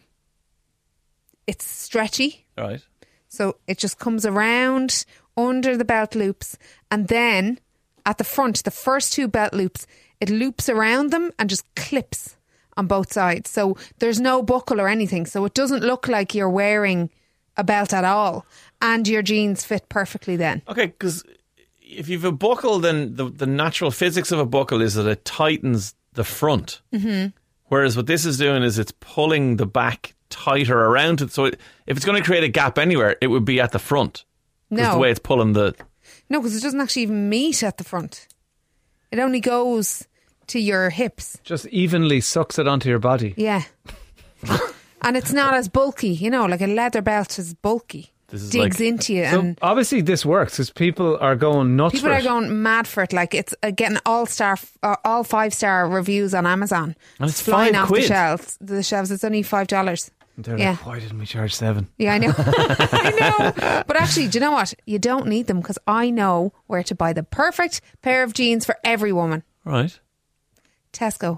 E: it's stretchy.
B: Right.
E: So it just comes around under the belt loops, and then at the front, the first two belt loops, it loops around them and just clips on both sides. So there's no buckle or anything. So it doesn't look like you're wearing a belt at all, and your jeans fit perfectly then.
B: Okay, because if you've a buckle, then the, the natural physics of a buckle is that it tightens the front.
E: Mm-hmm.
B: Whereas what this is doing is it's pulling the back tighter around it. So it, if it's going to create a gap anywhere, it would be at the front. Because
E: No.
B: the way it's pulling the...
E: No, because it doesn't actually even meet at the front. It only goes to your hips.
C: Just evenly sucks it onto your body.
E: Yeah. And it's not as bulky, you know, like a leather belt is bulky.
B: This is
E: Digs
B: like-
E: into you.
C: So
E: and
C: obviously this works because people are going nuts
E: people
C: for
E: are
C: it.
E: going mad for it. Like it's uh, getting all star, uh, all five star reviews on Amazon.
B: And it's
E: flying
B: five
E: off
B: quid.
E: the shelves. The shelves. It's only five dollars.
C: They're
E: Yeah.
C: like, why didn't we charge seven?
E: Yeah, I know. I know. But actually, do you know what? You don't need them because I know where to buy the perfect pair of jeans for every woman.
B: Right.
E: Tesco.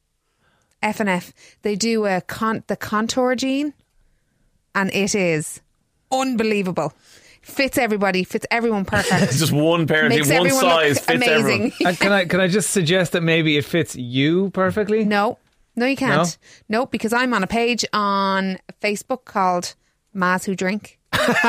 E: F and F. They do a con- the contour jean, and it is unbelievable. Fits everybody, fits everyone perfect.
B: It's just one pair of
E: Makes
B: jeans, one
E: everyone look
B: size, fits
E: amazing.
B: everyone.
C: And can I can I just suggest that maybe it fits you perfectly?
E: No, no, you can't. No? Nope, because I'm on a page on Facebook called Mas Who Drink. and they, and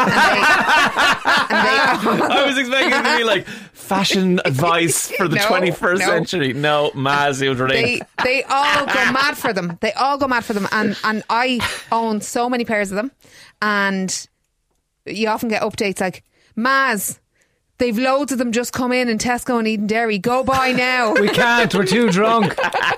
E: they,
B: I was expecting it to be like fashion advice for the
E: No,
B: twenty-first
E: no.
B: century. No, Maz, you
E: they
B: drink.
E: they all go mad for them. They all go mad for them, and and I own so many pairs of them, and you often get updates like, Maz, they've loads of them just come in in Tesco and Eden Dairy. Go buy now.
C: We can't. We're too drunk.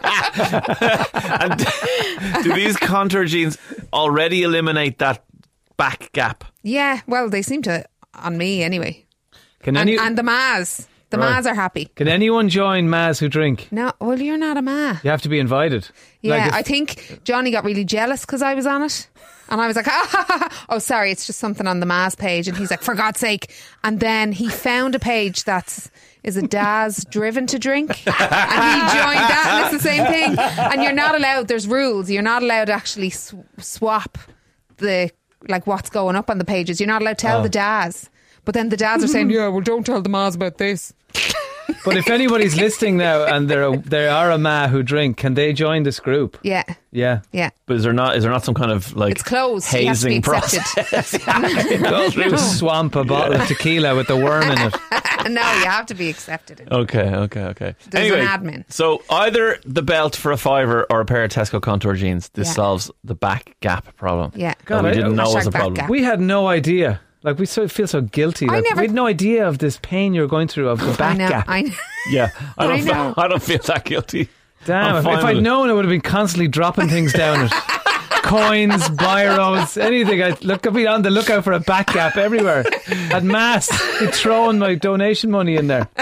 B: And do these contour jeans already eliminate that back gap?
E: Yeah, well, they seem to on me anyway.
C: Can
E: And,
C: any
E: and the Maz, the
C: Right.
E: Maz are happy.
C: can anyone join Maz Who Drink?
E: No, well, you're not a Ma.
C: You have to be invited.
E: Yeah,
C: Like if-
E: I think Johnny got really jealous because I was on it. And I was like, ah, ha, ha, ha. Oh, sorry, it's just something on the Maz page. And he's like, for God's sake. And then he found a page that's, is it Daz Driven to Drink? And he joined that, and it's the same thing. And you're not allowed, there's rules. You're not allowed to actually sw- swap the, like, what's going up on the pages. You're not allowed to tell
C: Oh.
E: the Daz. But then the Dads are saying, yeah, well, don't tell the Maz about this.
C: But if anybody's listening now and they're a, they are a Ma Who Drink, can they join this group?
E: Yeah,
C: Yeah.
E: yeah.
B: But is there not? Is there not some kind of like
E: It's closed. You have to be
B: hazing
E: accepted.
B: process?
C: Go through swamp a bottle of tequila with the worm in it.
E: No, you have to be accepted.
B: Okay, okay, okay.
E: There's
B: anyway,
E: an admin.
B: So either the belt for a fiver or a pair of Tesco contour jeans. This
E: Yeah.
B: solves the back gap problem.
E: Yeah.
B: that
C: God,
B: we
C: I-
B: didn't know
E: Hashtag
B: was a
E: back
B: problem.
E: gap.
C: We had no idea. Like, we so feel so guilty.
E: I
C: Like,
E: never-
C: we had no idea of this pain you're going through of the
E: I
C: back
E: know.
C: gap.
E: I know.
B: Yeah, I don't.
E: I
B: feel,
E: know.
B: I don't feel that guilty.
C: Damn,
B: I'm
C: if,
B: fine
C: if I'd
B: with it.
C: known, I would have been constantly dropping things down it. Coins, biros, anything. I'd look, I'd be on the lookout for a back gap everywhere. At mass, be throwing my donation money in there.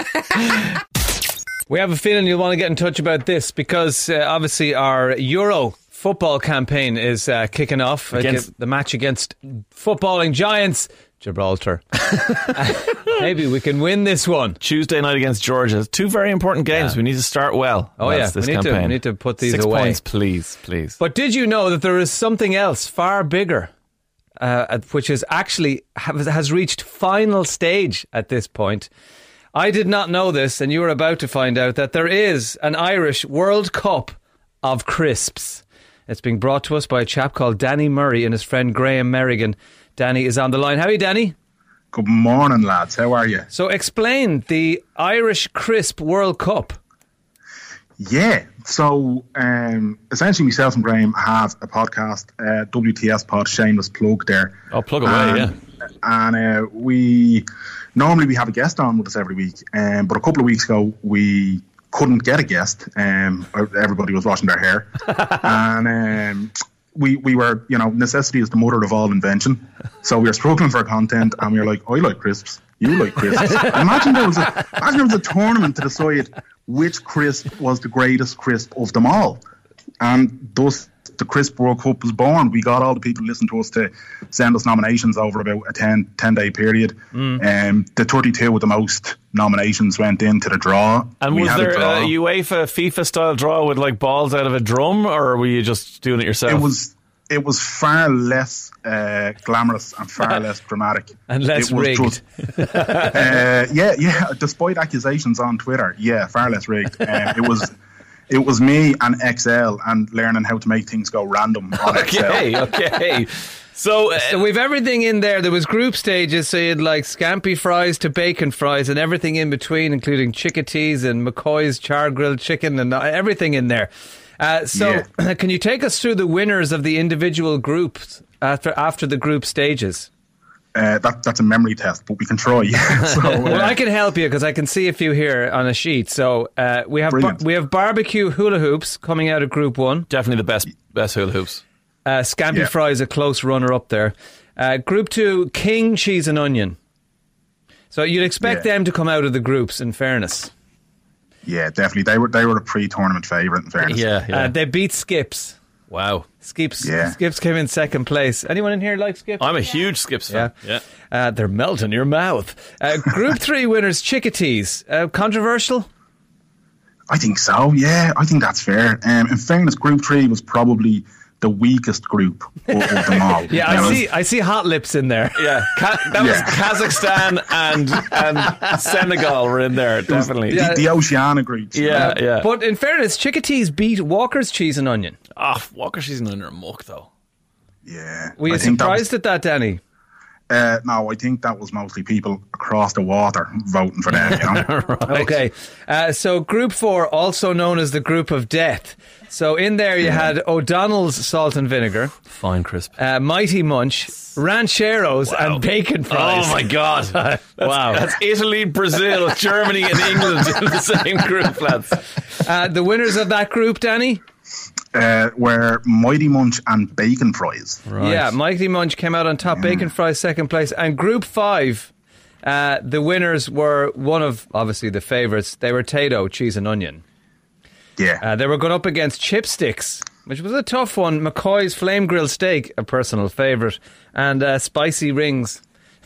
C: We have a feeling you'll want to get in touch about this because uh, obviously our Euro football campaign is uh, kicking off.
B: Against-
C: Uh, the match against footballing giants, Gibraltar. Maybe we can win this one.
B: Tuesday night against Georgia. Two very important games.
C: Yeah.
B: We need to start well.
C: Oh,
B: That's
C: yeah.
B: this
C: We need to-
B: campaign.
C: we need to put these
B: Six
C: away.
B: points, please, please.
C: But did you know that there is something else far bigger, uh, which is actually has, has reached final stage at this point? I did not know this, and you are about to find out that there is an Irish World Cup of crisps. It's being brought to us by a chap called Danny Murray and his friend Graham Merrigan. Danny is on the line. How are you, Danny?
N: Good morning, lads. How are you?
C: So explain the Irish Crisp World Cup.
N: Yeah. So um, essentially, myself and Graham have a podcast, uh, W T S Pod. Shameless plug there.
B: Oh, plug away,
N: and,
B: yeah.
N: And uh, we normally we have a guest on with us every week, um, but a couple of weeks ago we couldn't get a guest. Um, everybody was washing their hair, and um, we we were, you know, necessity is the mother of all invention. So we were struggling for content, and we were like, I like crisps. You like crisps. Imagine there was a imagine there was a tournament to decide which crisp was the greatest crisp of them all, and thus the Crisp World Cup was born. We got all the people who listened to us to send us nominations over about a ten, ten day period. Mm. Um, the thirty-two with the most nominations went into the draw.
B: And
N: we
B: was
N: had
B: there
N: a, draw.
B: a UEFA FIFA style draw with like balls out of a drum, or were you just doing it yourself?
N: It was. It was far less uh, glamorous and far less dramatic.
C: And less
N: it was
C: rigged.
N: Just, uh, yeah, yeah. Despite accusations on Twitter, yeah, far less rigged. Um, it was, it was me and X L and learning how to make things go random on X L.
B: Okay, okay. So, uh,
C: so we've everything in there. There was group stages, so you had like scampi fries to bacon fries and everything in between, including chickatees and McCoy's char grilled chicken and everything in there. Uh, so, yeah. Can you take us through the winners of the individual groups after after the group stages?
N: Uh, that, that's a memory test, but we can try. so, uh,
C: well, I can help you because I can see a few here on a sheet. So uh, we have bar- we have barbecue hula hoops coming out of Group One.
B: Definitely the best best hula hoops.
C: Uh, Scampi
N: yeah.
C: fries a close runner up there. Uh, group Two, King cheese and onion. So you'd expect
N: yeah.
C: them to come out of the groups. In fairness.
N: Yeah, definitely. They were they were a pre-tournament favourite, in fairness.
B: Yeah, yeah.
C: Uh, they beat Skips.
B: Wow.
C: Skips
N: yeah.
C: Skips came in second place. Anyone in here like Skips?
B: I'm a huge Skips fan.
C: Yeah. yeah. Uh, they're melting your mouth. Uh, group three winners, Chickatees. Uh, controversial?
N: I think so, yeah. I think that's fair. Um, in fairness, Group three was probably the weakest group of, of them all.
C: yeah, I see I see Hot Lips in there.
B: Yeah, Ka- that was
N: Yeah.
B: Kazakhstan and and Senegal were in there, definitely.
N: The, the Oceania groups.
B: Yeah, yeah.
C: But in fairness, Chickatees beat Walker's cheese and onion.
B: Oh, Walker's cheese and onion are muck, though.
N: Yeah.
C: Were you
N: I think that was-
C: surprised at that, Danny?
N: Uh, no, I think that was mostly people across the water voting for them, you know?
B: Right.
C: Okay. Uh, so Group Four, also known as the Group of Death. So in there you had O'Donnell's Salt and Vinegar.
B: Fine crisp.
C: Uh, Mighty Munch, Rancheros
B: Wow.
C: and Bacon Fries.
B: Oh my God. That's,
C: Wow.
B: That's Italy, Brazil, Germany and England in the same group, lads.
C: Uh, the winners of that group, Danny?
N: Uh, were Mighty Munch and Bacon Fries.
B: Right.
C: Yeah, Mighty Munch came out on top, Bacon Fries second place. And Group Five, uh, the winners were one of, obviously, the favourites. They were Tato, Cheese and Onion.
N: Yeah.
C: Uh, they were going up against Chipsticks, which was a tough one. McCoy's Flame Grilled Steak, a personal favourite. And uh, Spicy Rings.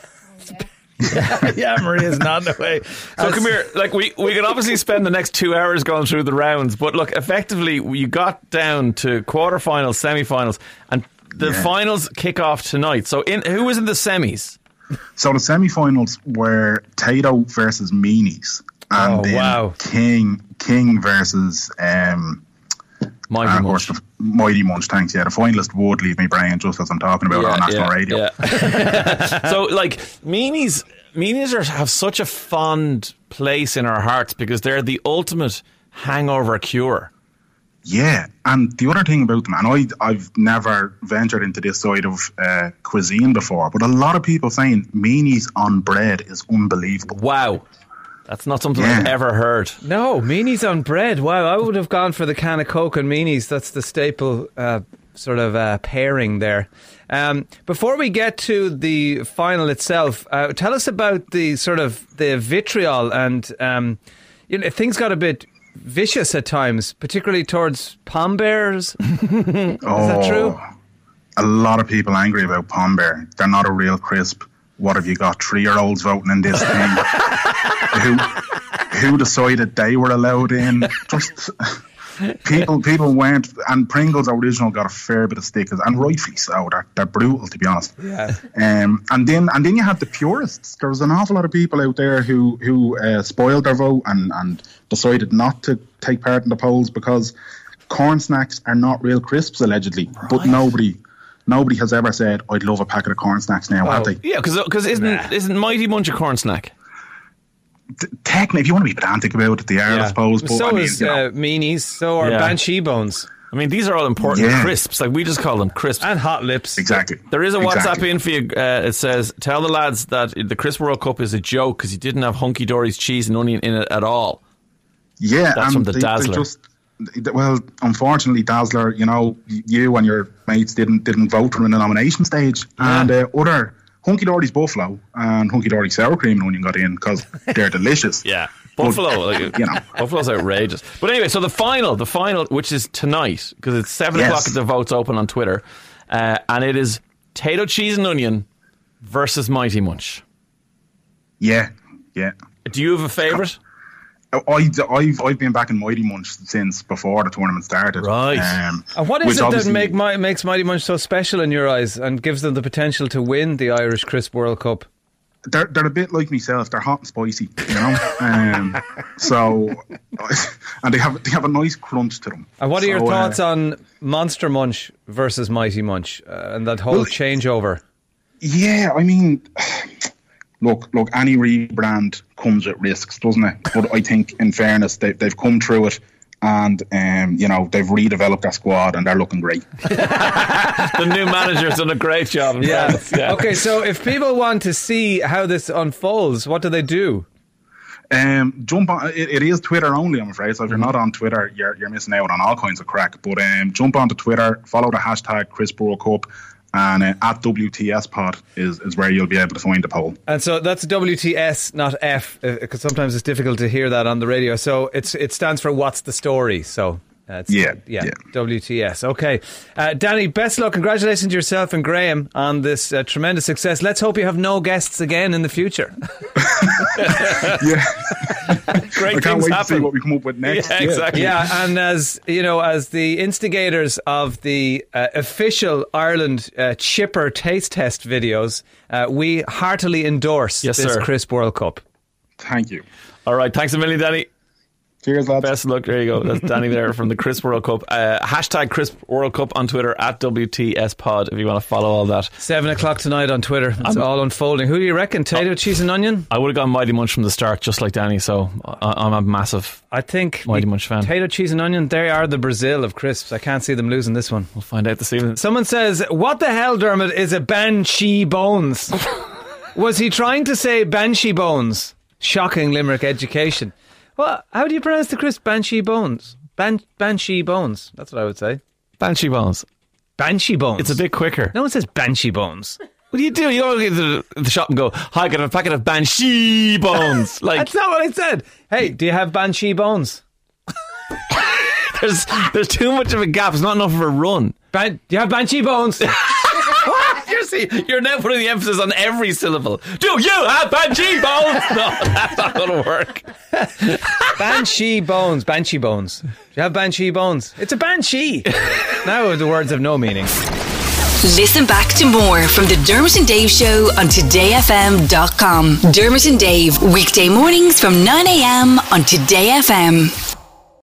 C: yeah, Maria's nodding away.
B: So come here, like we, we could obviously spend the next two hours going through the rounds, but look, effectively you got down to quarterfinals, semi-finals, and the
N: Yeah.
B: finals kick off tonight. So in who was in the semis?
N: So the semi-finals were Tato versus Meanies. And
C: Oh,
N: then
C: wow.
N: King King versus um,
B: Mighty
N: uh, of
B: Munch.
N: course, the Mighty Munch, thanks. Yeah, the finalist would leave me brain just as I'm talking about it on national radio.
B: yeah. So like meanies, meanies are, have such a fond place in our hearts because they're the ultimate hangover cure.
N: Yeah, and the other thing about them, and I, I've never ventured into this side of uh, cuisine before, but a lot of people saying meanies on bread is unbelievable.
B: Wow. That's not something
N: Yeah.
B: I've ever heard.
C: No, meanies on bread. Wow, I would have gone for the can of Coke and meanies. That's the staple uh, sort of uh, pairing there. Um, before we get to the final itself, uh, tell us about the sort of the vitriol and um, you know, things got a bit vicious at times, particularly towards Palm Bears. Is that true?
N: A lot of people angry about Palm Bear. They're not a real crisp. What have you got? Three-year-olds voting in this thing. who who decided they were allowed in? Just people people weren't. And Pringles original got a fair bit of stickers, and rightfully so. They're, they're brutal, to be honest.
C: Yeah.
N: Um, and then and then you had the purists. There was an awful lot of people out there who who uh, spoiled their vote and and decided not to take part in the polls because corn snacks are not real crisps, allegedly. Right. But nobody. Nobody has ever said, I'd love a packet of corn snacks now,
B: Oh,
N: have they?
B: yeah, because isn't, nah. isn't Mighty Munch a corn snack?
N: T- technically, if you want to be pedantic about it, they are,
C: Yeah.
N: I suppose. But
C: so
N: I mean,
C: is
N: you know,
C: uh, meanies, so are
B: Yeah.
C: Banshee Bones.
B: I mean, these are all important
N: Yeah.
B: crisps. Like, we just call them crisps.
C: And Hot Lips.
N: Exactly.
B: There is a WhatsApp
N: Exactly.
B: in for you. Uh, it says, tell the lads that the Crisp World Cup is a joke because you didn't have Hunky Dory's cheese and onion in it at all.
N: Yeah,
B: That's
N: and
B: from the
N: they,
B: Dazzler.
N: They just, well, unfortunately, Dazzler, you know, you and your mates didn't didn't vote for him in the nomination stage,
B: Yeah.
N: and uh, other Hunky Dory's buffalo and Hunky Dory sour cream and onion got in because they're delicious.
B: Yeah. Buffalo, like,
N: you know.
B: Buffalo's outrageous. But anyway, so the final, the final, which is tonight, because it's seven
N: Yes.
B: o'clock at the votes open on Twitter, uh, and it is Tato Cheese and Onion versus Mighty Munch.
N: Yeah, yeah.
B: Do you have a favourite?
N: I, I've I've been back in Mighty Munch since before the tournament started.
B: Right.
N: Um,
C: And what is
N: which
C: it that
N: obviously-
C: make, Mi- makes Mighty Munch so special in your eyes and gives them the potential to win the Irish Crisp World Cup?
N: They're they're a bit like myself. They're hot and spicy, you know. um, so, and they have they have a nice crunch to them.
C: And what are your
N: So, uh,
C: thoughts on Monster Munch versus Mighty Munch uh, and that whole
N: Well,
C: changeover?
N: Yeah, I mean, look, look. Any rebrand comes with risks, doesn't it? But I think, in fairness, they, they've come through it, and um, you know, they've redeveloped their squad, and they're looking great.
B: The new manager's done a great job. in
C: Yeah.
B: fairness, yeah.
C: Okay, so if people want to see how this unfolds, what do they do?
N: Um, jump on. It, it is Twitter only, I'm afraid. So if you're not on Twitter, you're you're missing out on all kinds of crack. But um, jump onto Twitter, follow the hashtag Crisp World Cup, and uh, at W T S Pod is, is where you'll be able to find the poll.
C: And so that's W T S, not F, because sometimes it's difficult to hear that on the radio. So it's it stands for What's the Story. So uh, it's,
N: Yeah,
C: yeah,
N: yeah.
C: W T S. Okay, uh, Danny, best luck. Congratulations to yourself and Graham on this uh, tremendous success. Let's hope you have no guests again in the future.
N: Yeah,
B: Great
N: I can't
B: things
N: wait to
B: happen.
N: see what we come up with next.
B: Yeah, exactly.
C: Yeah, and as you know, as the instigators of the uh, official Ireland uh, chipper taste test videos, uh, we heartily endorse
B: Yes,
C: this
B: sir.
C: Crisp World Cup.
N: Thank you.
B: All right, thanks a million, Danny.
N: Cheers, lads.
B: Best of luck. There you go. That's Danny there from the Crisp World Cup. Uh, hashtag Crisp World Cup on Twitter, at W T S Pod, if you want to follow all that.
C: Seven o'clock tonight on Twitter. It's
B: I'm-
C: all unfolding. Who do you reckon? Tato, cheese and onion?
B: I would have gone Mighty Munch from the start, just like Danny, so I, I'm a massive
C: I think
B: Mighty Munch fan.
C: Tato, cheese and onion, they are the Brazil of crisps. I can't see them losing this one.
B: We'll find out this evening.
C: Someone says, what the hell, Dermot, is a Banshee Bones? Was he trying to say Banshee Bones? Shocking Limerick education. Well, how do you pronounce the crisp? Banshee Bones? Ban- Banshee Bones. That's what I would say.
B: Banshee Bones.
C: Banshee Bones.
B: It's a bit quicker.
C: No one says Banshee Bones.
B: What do you do? You don't go to the, the shop and go, hi, I got a packet of Banshee Bones. Like,
C: That's not what I said. Hey, do you have Banshee Bones?
B: there's there's too much of a gap. It's not enough of a run.
C: Ban- do you have Banshee Bones?
B: You're, see, you're now putting the emphasis on every syllable. Do you have Banshee Bones? No, that's not going to work.
C: Banshee Bones. Banshee Bones. Do you have Banshee Bones? It's a Banshee. Now the words have no meaning.
O: Listen back to more from the Dermot and Dave Show on today f m dot com. Dermot and Dave, weekday mornings from nine a m on Today F M.